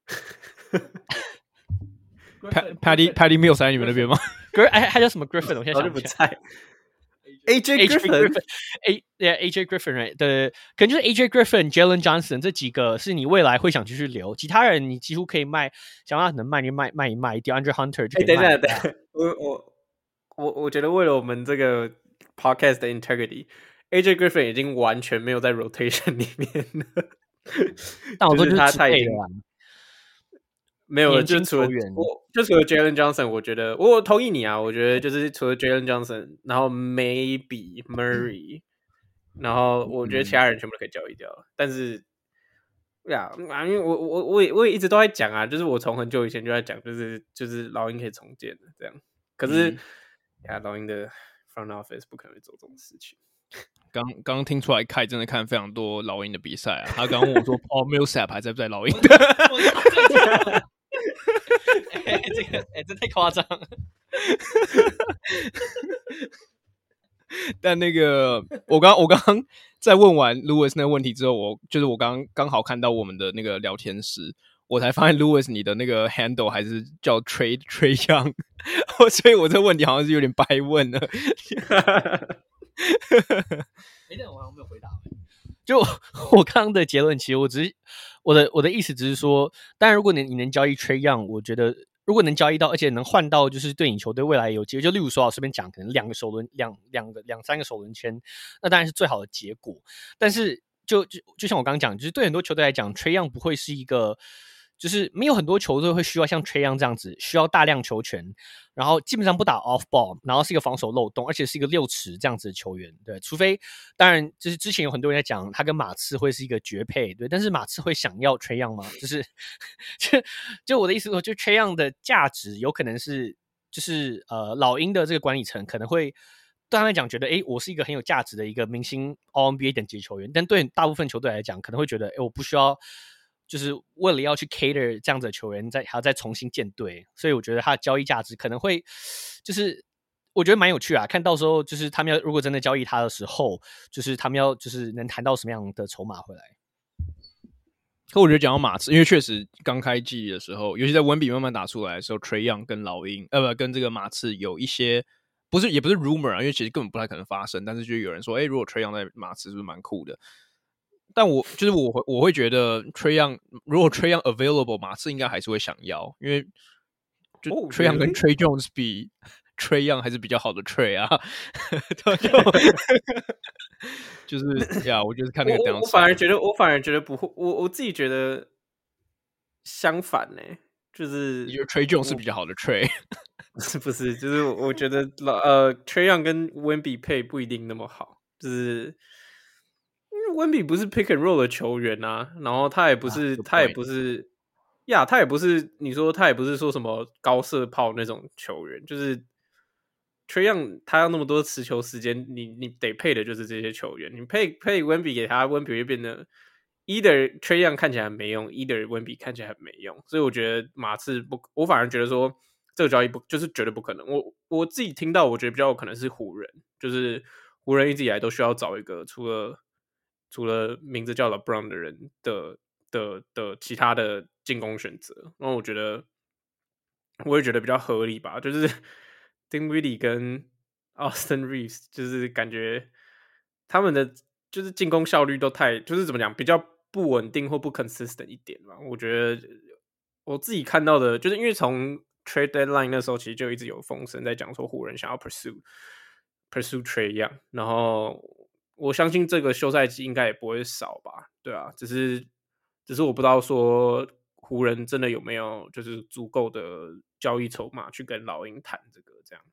？Patty Mills 在你们那边吗？ 他叫什么 Griffin？ 我现在想不起来。 AJ Griffin，AJ Griffin， 对，可能就是 AJ Griffin、Jalen Johnson 这几个是你未来会想继续留，其他人你几乎可以卖，想要能卖就卖一卖 ，DeAndre Hunter 就可以卖。 等等，我觉得为了我们这个 podcast 的 integrity，AJ Griffin 已经完全没有在 rotation 里面了。 但我说就是他已经没有了，就除了 Jalen Johnson， 我觉得我同意你啊，我觉得就是除了 Jalen Johnson， 然后 maybe Murray， 然后我觉得其他人全部都可以交易掉了。但是呀，因为我也一直都在讲啊，就是我从很久以前就在讲，就是老鹰可以重建的这样。可是老鹰的 front office 不可能会做这种事情。 刚听出来，凯真的看非常多老鹰的比赛啊。他刚问我说：“Paul Millsap 还在不在老鹰？” 这太夸张了。 但那个，我刚在问完 Louis 那个问题之后，我刚好看到我们的那个聊天室，我才发现 Louis 你的那个 handle 还是叫 Trae Young， 所以我这个问题好像是有点白问了。 但我好像没有回答。就我刚刚的结论，其实我的意思只是说，当然如果你能交易 Trae Young， 我觉得如果能交易到，而且能换到，就是对你球队未来有机会，就例如说，我随便讲，可能2-3个首轮签，那当然是最好的结果。但是就像我刚刚讲，就是对很多球队来讲，Trae Young 不会是一个就是没有很多球队会需要像 Trae Young 这样子，需要大量球权，然后基本上不打 off ball， 然后是一个防守漏洞，而且是一个6尺这样子的球员。对，除非当然就是之前有很多人在讲他跟马刺会是一个绝配，对，但是马刺会想要 Trae Young 吗？就是就我的意思说，就 Trae Young 的价值有可能是就是老鹰的这个管理层可能会对他们来讲觉得，我是一个很有价值的一个明星 All NBA 等级球员，但对大部分球队来讲，可能会觉得，我不需要，就是为了要去 cater 这样子的球员，还要再重新建队，所以我觉得他的交易价值可能会，就是我觉得蛮有趣啊。看到时候就是他们要如果真的交易他的时候，就是他们要就是能谈到什么样的筹码回来。 可我觉得讲到马刺，因为确实刚开季的时候，尤其在温比慢慢打出来的时候 ，Trae Young 跟老鹰，跟这个马刺有一些也不是 rumor 啊，因为其实根本不太可能发生，但是就有人说，如果 Trae Young 在马刺是不是蛮酷的？但我会觉得 Trae Young 如果 Trae Young available， 马刺应该还是会想要，因为就 Trae Young 跟 Trae Jones 比 Trae Young 还是比较好的 Trae 啊，就是呀，我就是看那个我反而觉得不会，我自己觉得相反呢，就是你觉得 Trae Jones 是比较好的 Trae？ 不是，就是我觉得Trae Young 跟温比配不一定那么好，就是因为温比不是 pick and roll 的球员啊，然后他也不是你说他也不是说什么高射炮那种球员，就是 Trae Young 他要那么多持球时间，你得配的就是这些球员，你配温比给他，温比会变得 either Trae Young 看起来很没用 ，either 温比看起来很没用，所以我觉得马刺我反而觉得说这个交易就是绝对不可能。我自己听到，我觉得比较有可能是湖人，就是湖人一直以来都需要找一个除了名字叫 LeBron 的人的其他的进攻选择，然后我也觉得比较合理吧，就是 Dinwiddie 跟 Austin Reeves， 就是感觉他们的就是进攻效率都就是怎么讲比较不稳定或不 consistent 一点吧。我觉得我自己看到的，就是因为从 trade deadline 那时候，其实就一直有风声在讲说湖人想要 pursue Trae Young， 然后我相信这个休赛季应该也不会少吧，对啊，只是我不知道说湖人真的有没有就是足够的交易筹码去跟老鹰谈这个这样。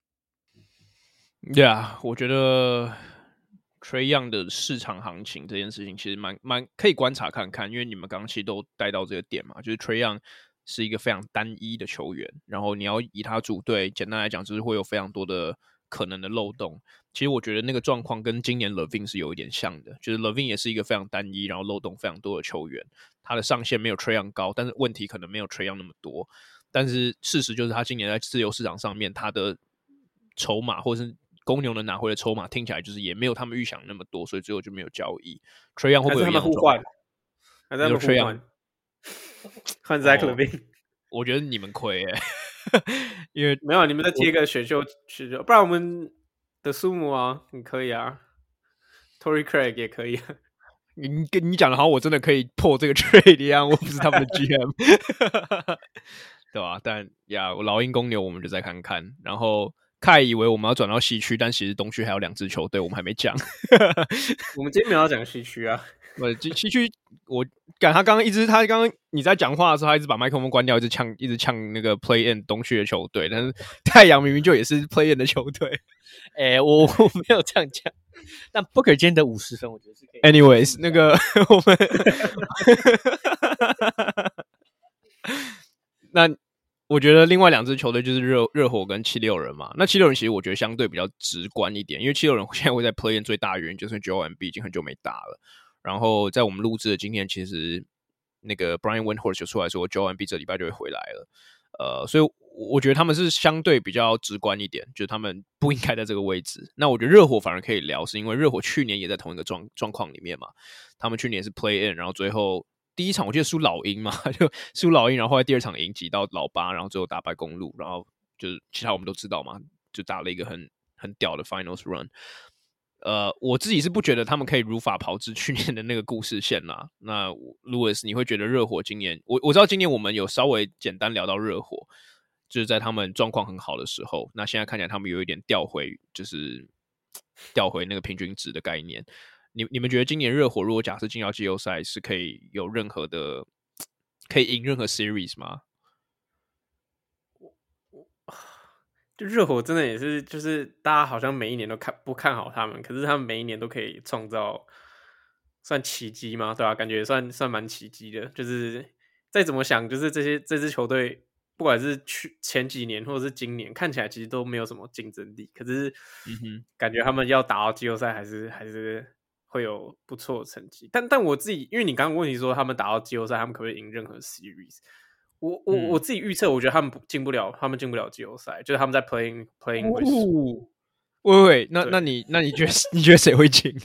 Yeah， 我觉得 Trae Young 的市场行情这件事情其实蛮可以观察看看，因为你们刚刚其实都带到这个点嘛，就是 Trae Young 是一个非常单一的球员，然后你要以他组队，简单来讲就是会有非常多的可能的漏洞。其实我觉得那个状况跟今年 Levine 是有一点像的，就是 Levine 也是一个非常单一，然后漏洞非常多的球员，他的上限没有 Trae Young 高，但是问题可能没有 Trae Young 那么多。但是事实就是他今年在自由市场上面，他的筹码或是公牛能拿回的筹码听起来就是也没有他们预想那么多，所以最后就没有交易。Trae Young 会不会有一样的状况？ 还是他们互换？换 Zach Levine？ 我觉得你们亏因为没有你们再贴个选秀，不然我们的苏姆啊，你可以啊 ，Torrey Craig 也可以啊。 你讲的好像我真的可以破这个 trade 一样，我不是他们的 GM， 对吧？但呀，老鹰公牛我们就再看看。然后凯以为我们要转到西区，但其实东区还有2支球队，我们还没讲。 我们今天没有要讲西区啊。 西区我感他刚刚你在讲话的时候，他一直把麦克风关掉，一直呛那个 Play In 东区的球队，但是太阳明明就也是 Play In 的球队。 我没有这样讲，但 Booker 今天的50分，我觉得是可以。 Anyways， 那个我们那我觉得另外2支球队就是热火跟76人嘛。那76人其实我觉得相对比较直观一点，因为76人现在会在 Play In 最大的原因就是 Joel Embiid 已经很久没打了。然后在我们录制的今天，其实那个 Brian Windhorst 就出来说 Joel Embiid 这礼拜就会回来了。所以我觉得他们是相对比较直观一点，就是他们不应该在这个位置。那我觉得热火反而可以聊，是因为热火去年也在同一个状况里面嘛。他们去年是 Play In， 然后最后第一场我记得输老鹰嘛，就输老鹰，然后后来第2场赢挤到老8，然后最后打败公鹿，然后就是其他我们都知道嘛，就打了一个很屌的 Finals Run。我自己是不觉得他们可以如法炮制去年的那个故事线啦。那 Louis， 你会觉得热火今年，我知道今年我们有稍微简单聊到热火，就是在他们状况很好的时候，那现在看起来他们有一点调回那个平均值的概念。你们觉得今年热火如果假设进到季后赛是可以有任何的可以赢任何 series 吗？ 就热火真的也是，就是大家好像每一年都不看好他们，可是他们每一年都可以创造算奇迹吗？对吧、感觉也算蛮奇迹的。就是再怎么想，就是这支球队，不管是前几年或者是今年，看起来其实都没有什么竞争力。可是，感觉他们要打到季后赛，还是会有不错的成绩。但我自己，因为你刚刚问题说他们打到季后赛，他们可不可以赢任何 series？我自己预测，我觉得他们进不了季后赛，就是他们在 playing 会输。 喂，那你觉得谁会进？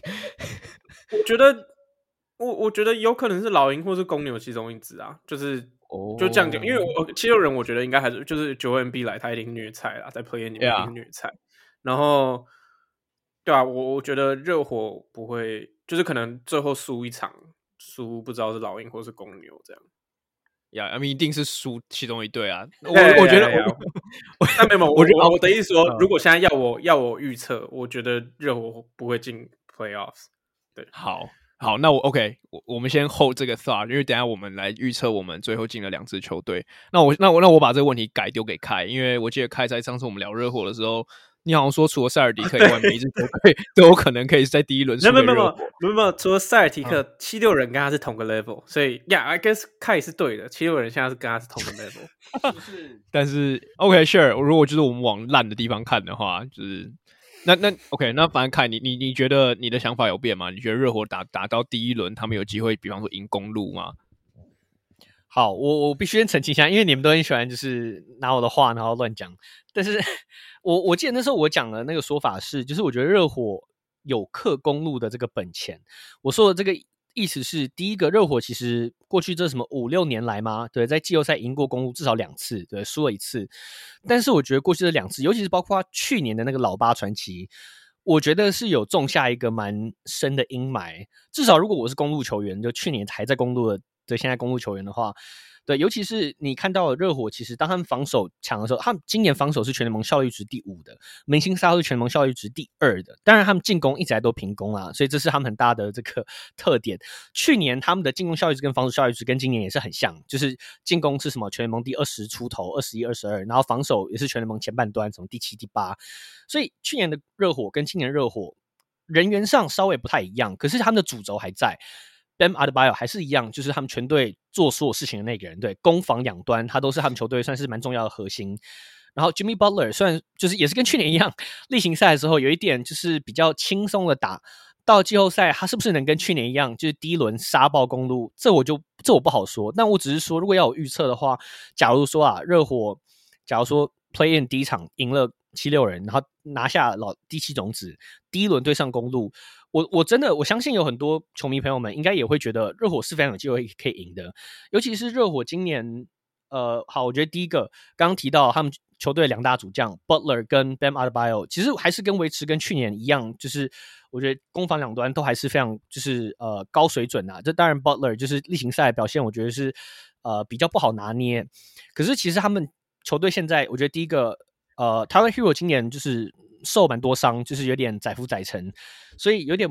我觉得有可能是老鹰或是公牛其中一支啊，就这样讲，因为七六人我觉得应该还是就是9-NB 来，他一定虐菜啦，在 play 里面一定虐菜。然后，对啊，我觉得热火不会，就是可能最后输一场，输不知道是老鹰或是公牛这样。 I mean 一定是输其中一队啊！我觉得， 但没有，我的意思说，如果现在要我预测，我觉得热火不会进 playoffs。对， 好，那我们先 hold 这个 thought， 因为等一下我们来预测我们最后进了2支球队。那我把这个问题改丢给凯，因为我记得凯在上次我们聊热火的时候，你好像说除了塞尔迪克以外，每一支球队都有可能可以在第一轮输给热火。 没有，除了塞尔提克，76人跟他是同个 level， 所以 I guess 凯是对的，76人现在是跟他是同个 level。 但是 sure， 如果就是我们往烂的地方看的话，就是那 OK， 那反正凯你觉得你的想法有变吗？你觉得热火打到第一轮，他们有机会，比方说赢公鹿吗？ 好，我必须先澄清一下，因为你们都很喜欢就是拿我的话然后乱讲，但是我记得那时候我讲的那个说法是，就是我觉得热火有克公鹿的这个本钱。我说的这个意思是，第一个，热火其实过去这什么5-6年来嘛，对，在季后赛赢过公鹿至少2次，对，输了1次。但是我觉得过去这2次，尤其是包括去年的那个老八传奇，我觉得是有种下一个蛮深的阴霾。至少如果我是公鹿球员，就去年还在公鹿的现在公鹿球员的话，对，尤其是你看到热火，其实当他们防守强的时候，他们今年防守是全联盟效率值第5的，明星赛是全联盟效率值第2的。当然，他们进攻一直来都平攻啦，所以这是他们很大的这个特点。去年他们的进攻效率值跟防守效率值跟今年也是很像，就是进攻是什么全联盟第20出头，21、22，然后防守也是全联盟前半端，什么第7、第8。所以去年的热火跟今年热火人员上稍微不太一样，可是他们的主轴还在。Bam Adebayo 还是一样，就是他们全队做所有事情的那个人，对，攻防两端，他都是他们球队算是蛮重要的核心。然后 Jimmy Butler 虽然就是也是跟去年一样，例行赛的时候有一点就是比较轻松的打，到季后赛他是不是能跟去年一样，就是第一轮杀爆公鹿，这我不好说。但我只是说，如果要有预测的话，假如说热火，假如说 Play in 第一场赢了76人，然后拿下第7种子，第一轮对上公鹿。我真的我相信有很多球迷朋友们应该也会觉得热火是非常有机会可以赢的，尤其是热火今年好，我觉得第一个刚刚提到他们球队2大主将 Butler 跟 Bam Adebayo 其实还是维持跟去年一样，就是我觉得攻防两端都还是非常就是高水准啊。这当然 Butler 就是例行赛表现我觉得是比较不好拿捏，可是其实他们球队现在我觉得第一个Tyler Hero 今年就是受蛮多伤，就是有点载浮载沉，所以有点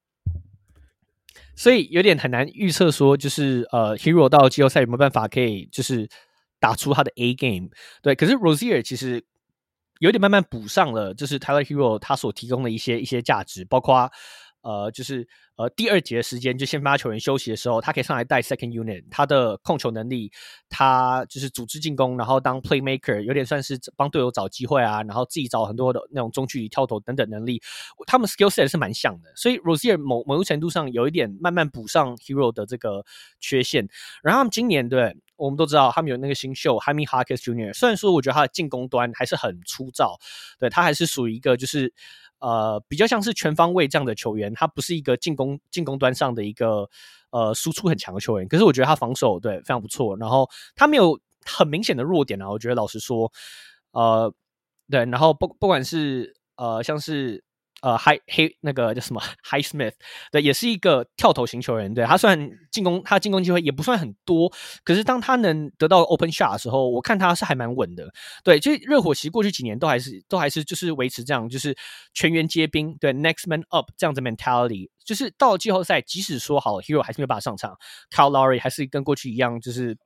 很难预测说，就是Hero 到季后赛有没有办法可以就是打出他的 A game。对，可是 Rozier 其实有点慢慢补上了，就是 Tyler Hero 他所提供的一些价值，包括就是第2节的时间，就先发球员休息的时候，他可以上来带 second unit， 他的控球能力，他就是组织进攻，然后当 playmaker， 有点算是帮队友找机会啊，然后自己找很多的那种中距离跳投等等能力，他们 skill set 是蛮像的，所以 Rozier 某种程度上有一点慢慢补上 Hero 的这个缺陷。然后他们今年对我们都知道，他们有那个新秀 Jaime Jaquez Jr.， 虽然说我觉得他的进攻端还是很粗糙，对，他还是属于一个就是比较像是全方位这样的球员，他不是一个进攻端上的一个输出很强的球员，可是我觉得他防守对非常不错，然后他没有很明显的弱点啊，我觉得老实说，对，然后不管是像是那个叫什么 Highsmith， 对，也是一个跳投型球员，对，他虽然他进攻机会也不算很多，可是当他能得到 open shot 的时候，我看他是还蛮稳的，对，就是热火其实过去几年都还是就是维持这样，就是全员皆兵，对 ，next man up 这样子 mentality， 就是到了季后赛，即使说好 Hero 还是没有办法上场 ，Kyle Lowry 还是跟过去一样，就是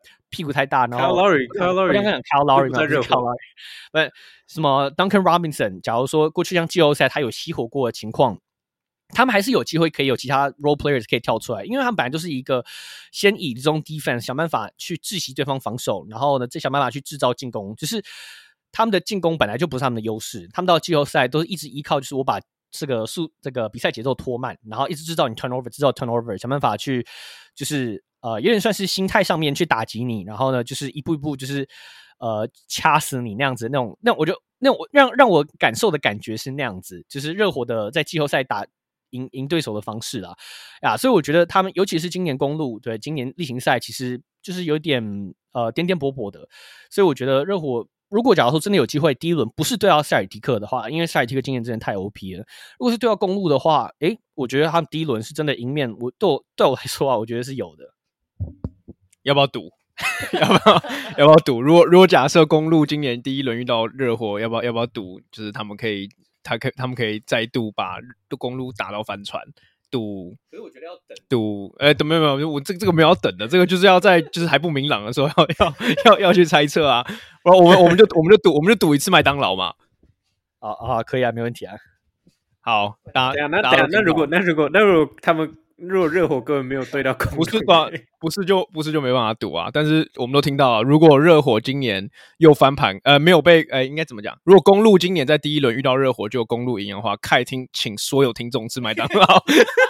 屁股太大，然后 Kyle Lowry 我刚刚讲 Kyle Lowry 嘛， 在热火 Kyle Lowry， 不什么 Duncan Robinson， 假如说过去像季后赛他有熄火过的情况。他们还是有机会可以有其他 role players 可以跳出来，因为他们本来就是一个先以这种 defense 想办法去窒息对方防守，然后呢再想办法去制造进攻，就是他们的进攻本来就不是他们的优势，他们到季后赛都是一直依靠就是我把这个比赛节奏拖慢，然后一直制造你 turnover， 想办法去就是有点算是心态上面去打击你，然后呢就是一步一步就是掐死你那样子，那我就让我感受的感觉是那样子，就是热火的在季后赛打赢对手的方式啦，所以我觉得他们尤其是今年公路对今年例行赛其实就是有点颠颠簸簸的，所以我觉得热火如果假如说真的有机会第一轮不是对到塞尔提克的话，因为塞尔提克今年真的太 OP 了，如果是对到公路的话，我觉得他们第一轮是真的赢面，对我来说啊，我觉得是有的。 要不要赌？要不要赌？如果假设公路今年第一轮遇到热火，要不要赌？就是他们可以再度把公路打到翻船。赌， 可是我觉得要等赌，没有，我这个没有要等的，这个就是要在就是还不明朗的时候要去猜测啊。我们就赌一次麦当劳嘛。 可以啊，没问题啊。 好， 那如果他们如果热火根本没有对到公路， 不是就没办法赌啊。但是我们都听到了，如果热火今年又翻盘，没有被应该怎么讲？如果公路今年在第一轮遇到热火就公路赢的话，请所有听众吃麦当劳。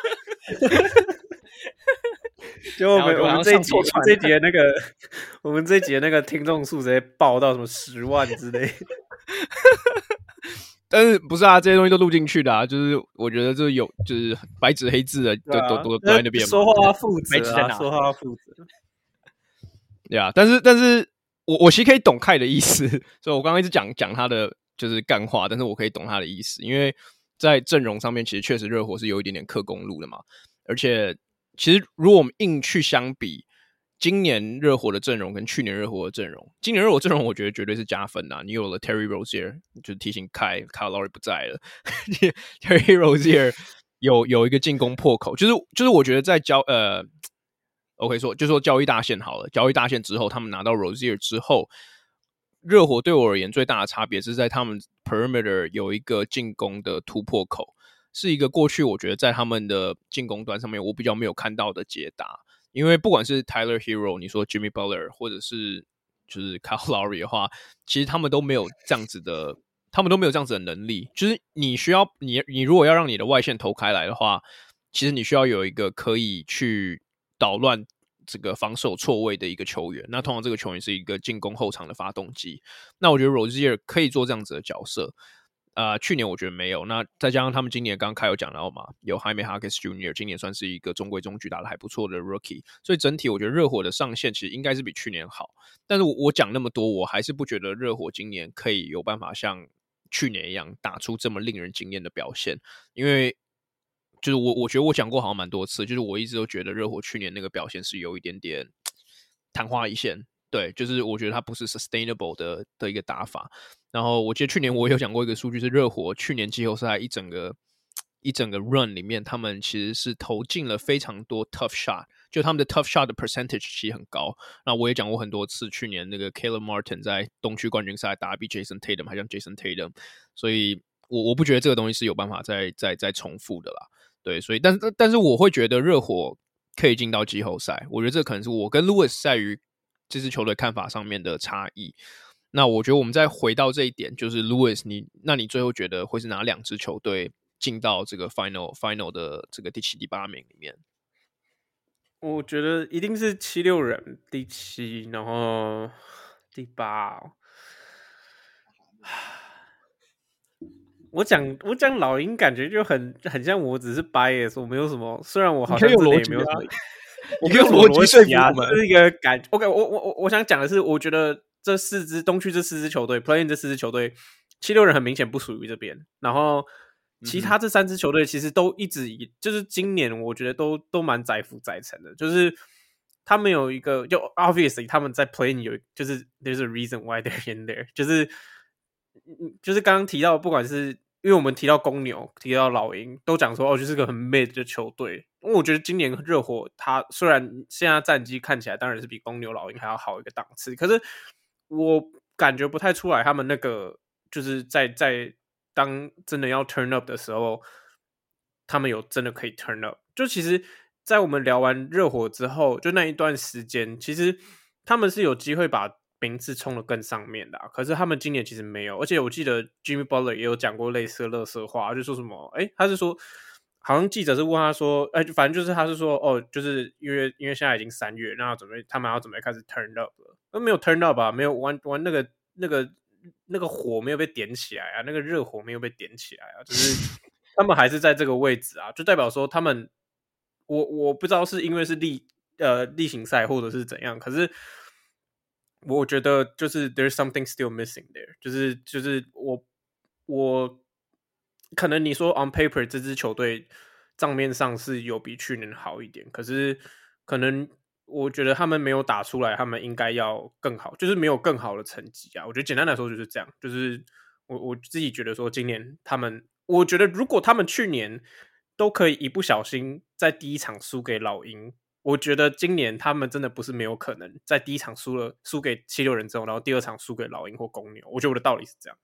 就我们这一集的那个，我们这一集的那个听众数直接爆到什么10万之类。 但是不是啊？这些东西都录进去的啊，就是我觉得就是白纸黑字的，都在那边嘛。 说话负责啊，说话负责。 对啊，但是我其实可以懂凯的意思，所以我刚刚一直讲他的就是干话，但是我可以懂他的意思，因为在阵容上面，其实确实热火是有一点点克公路的嘛。而且，其实如果我们硬去相比，今年热火的阵容跟去年热火的阵容，今年热火阵容我觉得绝对是加分啊！你有了 Terry Rozier， 就是提醒Kyle Lowry 不在了，Terry Rozier 有一个进攻破口，就是我觉得在OK 就说交易大线好了，交易大线之后，他们拿到 Rozier 之后，热火对我而言最大的差别是在他们 perimeter 有一个进攻的突破口，是一个过去我觉得在他们的进攻端上面我比较没有看到的解答。因为不管是 Tyler Hero， 你说 Jimmy Butler， 或者是就是 Kyle Lowry 的话，其实他们都没有这样子的能力。就是你需要你如果要让你的外线投开来的话，其实你需要有一个可以去捣乱这个防守错位的一个球员。那通常这个球员是一个进攻后场的发动机。那我觉得 Rozier 可以做这样子的角色。去年我觉得没有，那再加上他们今年刚刚开有讲到嘛，有 Jaime Jaquez Jr. 今年算是一个中规中矩打得还不错的 Rookie， 所以整体我觉得热火的上限其实应该是比去年好。但是我讲那么多，我还是不觉得热火今年可以有办法像去年一样打出这么令人惊艳的表现，因为就是我觉得我讲过好像蛮多次，就是我一直都觉得热火去年那个表现是有一点点昙花一现。对，就是我觉得它不是 sustainable 的一个打法。然后我记得去年我有讲过一个数据，是热火去年季后赛一整个 run 里面，他们其实是投进了非常多 tough shot， 就他们的 tough shot 的 percentage 其实很高。那我也讲过很多次，去年那个 Caleb Martin 在东区冠军赛打比 Jason Tatum 还像 Jason Tatum， 所以我不觉得这个东西是有办法再重复的啦。对，所以但是我会觉得热火可以进到季后赛，我觉得这可能是我跟 Lewis 在于这支球队看法上面的差异。那我觉得我们再回到这一点，就是 Lewis， 你最后觉得会是哪两支球队进到这个 final 的这个第7、第8名里面？ 我觉得一定是76人第7，然后第8、哦。我讲老鹰感觉就很像我只是 bias， 我没有什么，虽然我好像真的也没有什么， 我没有逻辑说服我们， 这是一个感。OK， 我想讲的是，我觉得这东区这4支球队 ，play in 这4支球队，76人很明显不属于这边，然后其他这3支球队其实都一直就是今年我觉得都蛮载浮载沉的，就是他们有一个就 obviously 他们在 play in 有就是 there's a reason why they're in there， 就是刚刚提到，不管是因为我们提到公牛、提到老鹰，都讲说就是个很 mid 的球队， 因为我觉得今年热火他虽然现在战绩看起来当然是比公牛老鹰还要好一个档次，可是我感觉不太出来他们那个就是在当真的要 turn up 的时候，他们有真的可以 turn up。就其实，在我们聊完热火之后，就那一段时间，其实他们是有机会把名次冲得更上面的可是他们今年其实没有，而且我记得 Jimmy Butler 也有讲过类似的垃圾话，就说什么，他是说，好像记者是问他说，反正就是他是说，就是因为现在已经3月，那他们要准备开始 turn up 了，没有 turn up 啊，没有玩那个火没有被点起来啊，那个热火没有被点起来啊，就是他们还是在这个位置啊，就代表说他们，我不知道是因为是例行赛或者是怎样，可是我觉得就是 there's something still missing there， 就是我可能你说 on paper 这支球队账面上是有比去年好一点，可是可能我觉得他们没有打出来他们应该要更好，就是没有更好的成绩啊。我觉得简单来说就是这样，就是我自己觉得说今年他们，我觉得如果他们去年都可以一不小心在第一场输给老鹰，我觉得今年他们真的不是没有可能在第一场输给76人之后，然后第二场输给老鹰或公牛。我觉得我的道理是这样。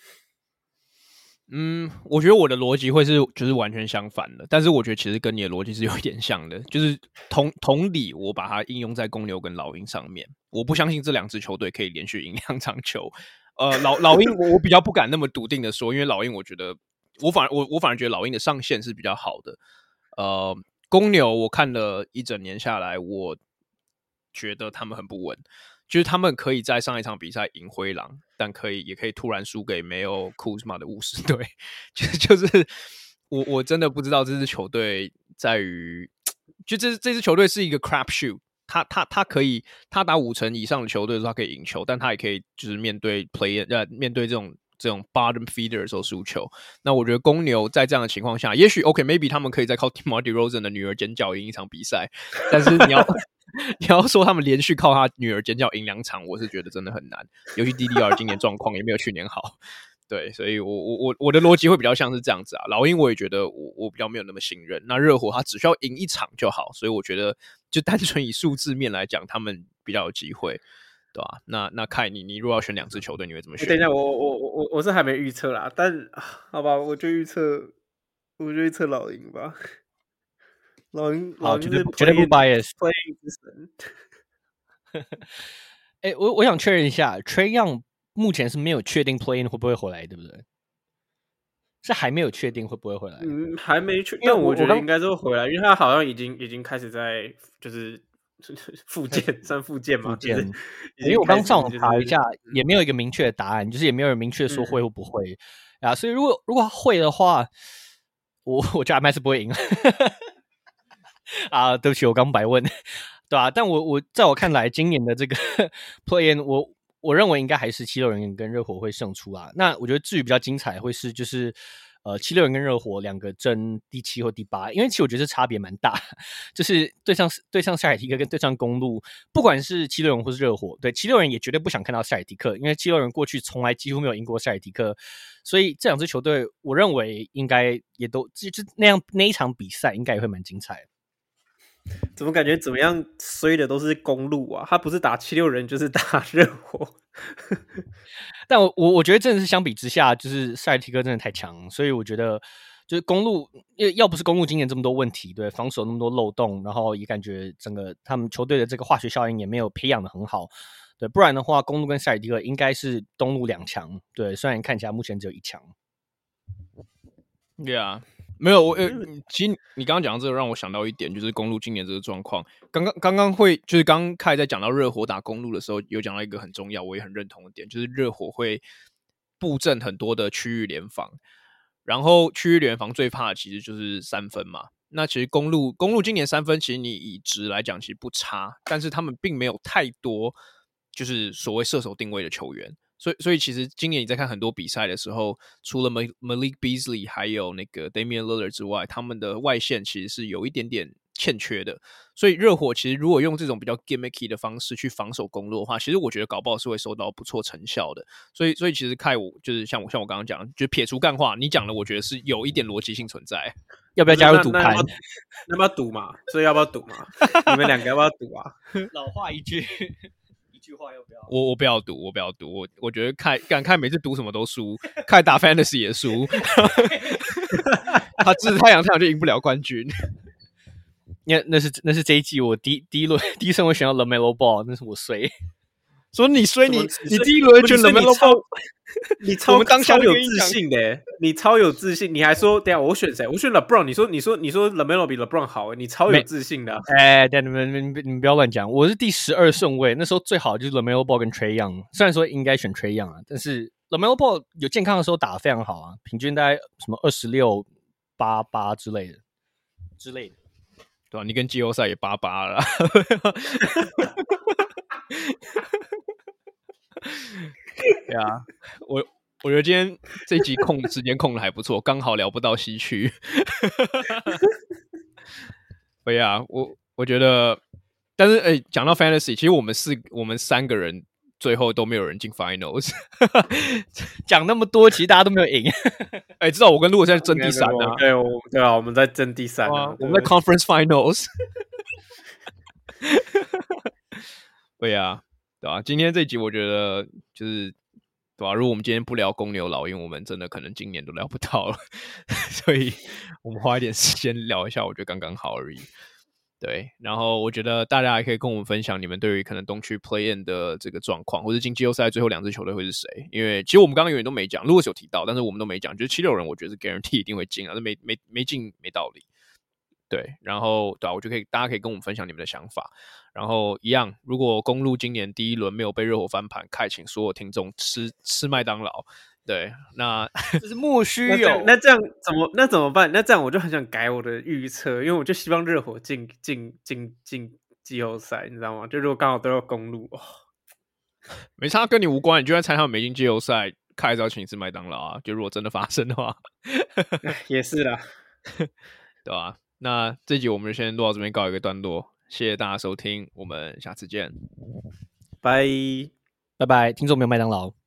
我觉得我的逻辑会是就是完全相反的，但是我觉得其实跟你的逻辑是有一点像的，就是同理，我把它应用在公牛跟老鹰上面，我不相信这2支球队可以连续赢2场球。老鹰我比较不敢那么笃定的说，因为老鹰我觉得我反而觉得老鹰的上限是比较好的。公牛我看了一整年下来，我觉得他们很不稳。就是他们可以在上一场比赛赢灰狼，但也可以突然输给没有库兹马的巫师队。就是我真的不知道这支球队在于，就这支球队是一个 crap shoot。他打5成以上的球队的时候，他可以赢球，但他也可以就是面对面对这种 bottom feeder 的时候输球。那我觉得公牛在这样的情况下，也许 OK，maybe 他们可以再靠 DeMar DeRozan 的女儿尖叫赢一场比赛，但是你要说他们连续靠他女儿尖叫赢2场，我是觉得真的很难。尤其 DDR 今年状况也没有去年好，对，所以我的逻辑会比较像是这样子啊。老鹰我也觉得我比较没有那么信任。那热火他只需要赢1场就好，所以我觉得就单纯以数字面来讲，他们比较有机会，对吧？那凯你如果要选2支球队，你会怎么选？ 等一下，我是还没预测啦，但好吧，我就预测老鹰吧。老鹰绝对不 bias。我想确认一下 ，Trae Young 目前是没有确定 play in 会不会回来，对不对？是还没有确定会不会回来？ 还没确定，但我觉得应该是会回来，因为他好像已经开始在就是复健，算复健嘛，就是因为我刚上网查一下，也没有一个明确的答案，就是也没有人明确说会或不会啊。所以如果会的话，我觉得还是不会赢。啊，对不起，我刚白问，对啊，但我在我看来，今年的这个 play in， 我认为应该还是76人跟热火会胜出啊。那我觉得至于比较精彩会是就是76人跟热火2个争第7或第8，因为其实我觉得这差别蛮大，就是对上塞尔提克跟对上公鹿，不管是76人或是热火，对76人也绝对不想看到塞尔提克，因为76人过去从来几乎没有赢过塞尔提克，所以这2支球队我认为应该也都就那一场比赛应该也会蛮精彩的。 怎么感觉怎么样衰的都是公鹿啊？他不是打76人就是打热火。 但我觉得真的是相比之下，就是塞尔提克真的太强，所以我觉得就是公鹿要不是公鹿今年这么多问题，对防守那么多漏洞，然后也感觉整个他们球队的这个化学效应也没有培养的很好，对，不然的话公鹿跟塞尔提克应该是东路2强，对，虽然看起来目前只有1强。 对啊。没有，其实你刚刚讲到这个，让我想到一点，就是公鹿今年这个状况。刚刚就是刚开始在讲到热火打公鹿的时候，有讲到一个很重要，我也很认同的点，就是热火会布阵很多的区域联防，然后区域联防最怕的其实就是3分嘛。那其实公鹿今年3分，其实你以值来讲其实不差，但是他们并没有太多就是所谓射手定位的球员。所以其实今年你在看很多比赛的时候，除了 Malik Beasley 还有那个 Damian Lillard 之外，他们的外线其实是有一点点欠缺的。所以热火其实如果用这种比较 gimmicky 的方式去防守公鹿的话，其实我觉得搞不好是会收到不错成效的。所以其实凯武就是像我刚刚讲，就撇除干话，你讲的我觉得是有一点逻辑性存在。 要不要加入赌盘？ 要不要赌嘛？所以要不要赌嘛？你们两个要不要赌啊？ 老话一句。一句话要不要？ 我不要赌，我觉得看每次赌什么都输，看打 Fantasy 也输，他支持太阳就赢不了冠军。 那是这一季我第一顺位选到 LaMelo Ball， 那是我衰。 说你衰，你第一轮选 LaMelo Ball， 你超有自信的，你超有自信，你还说等一下我选谁？我选 LeBron， 你说 LaMelo 比 LeBron 好，你超有自信的、啊。 对，你们不要乱讲，我是第12顺位，那时候最好就是 LaMelo Ball 跟 Trae Young， 虽然说应该选 Trae Young 啊，但是 LaMelo Ball 有健康的时候打得非常好啊，平均大概什么26、88之类的。 对吧、你跟季后赛也88了。对啊，我觉得今天这一集时间控的还不错，刚好聊不到西区。对啊，我觉得，但是讲到 Fantasy， 其实我们3个人最后都没有人进 Finals。 讲那么多，其实大家都没有赢。 至少我跟陆现在争第3啊。 对啊，我们在争第3啊， 我们在 Conference Finals。对啊，对吧、今天这集我觉得就是对吧、如果我们今天不聊公牛老鹰，我们真的可能今年都聊不到了。所以我们花一点时间聊一下，我觉得刚刚好而已。对，然后我觉得大家还可以跟我们分享你们对于可能东区 Play-in 的这个状况，或者进季后赛最后2支球队会是谁？因为其实我们刚刚永远都没讲，如果有提到，但是我们都没讲，就是76人，我觉得是 guarantee 一定会进啊，没进没道理。对，然后对啊，我就大家可以跟我们分享你们的想法。然后一样，如果公鹿今年第1轮没有被热火翻盘，开请所有听众吃麦当劳。对，那这是莫须有。 那这样怎么办？那这样我就很想改我的预测，因为我就希望热火进季后赛，你知道吗？就如果刚好都要公鹿， 没差，跟你无关。你就算猜他们没进季后赛，开始要请一次麦当劳啊。就如果真的发生的话， 也是啦， 对吧、那这集我们就先录到这边告一个段落，谢谢大家收听，我们下次见， 拜拜拜，听众没有麦当劳。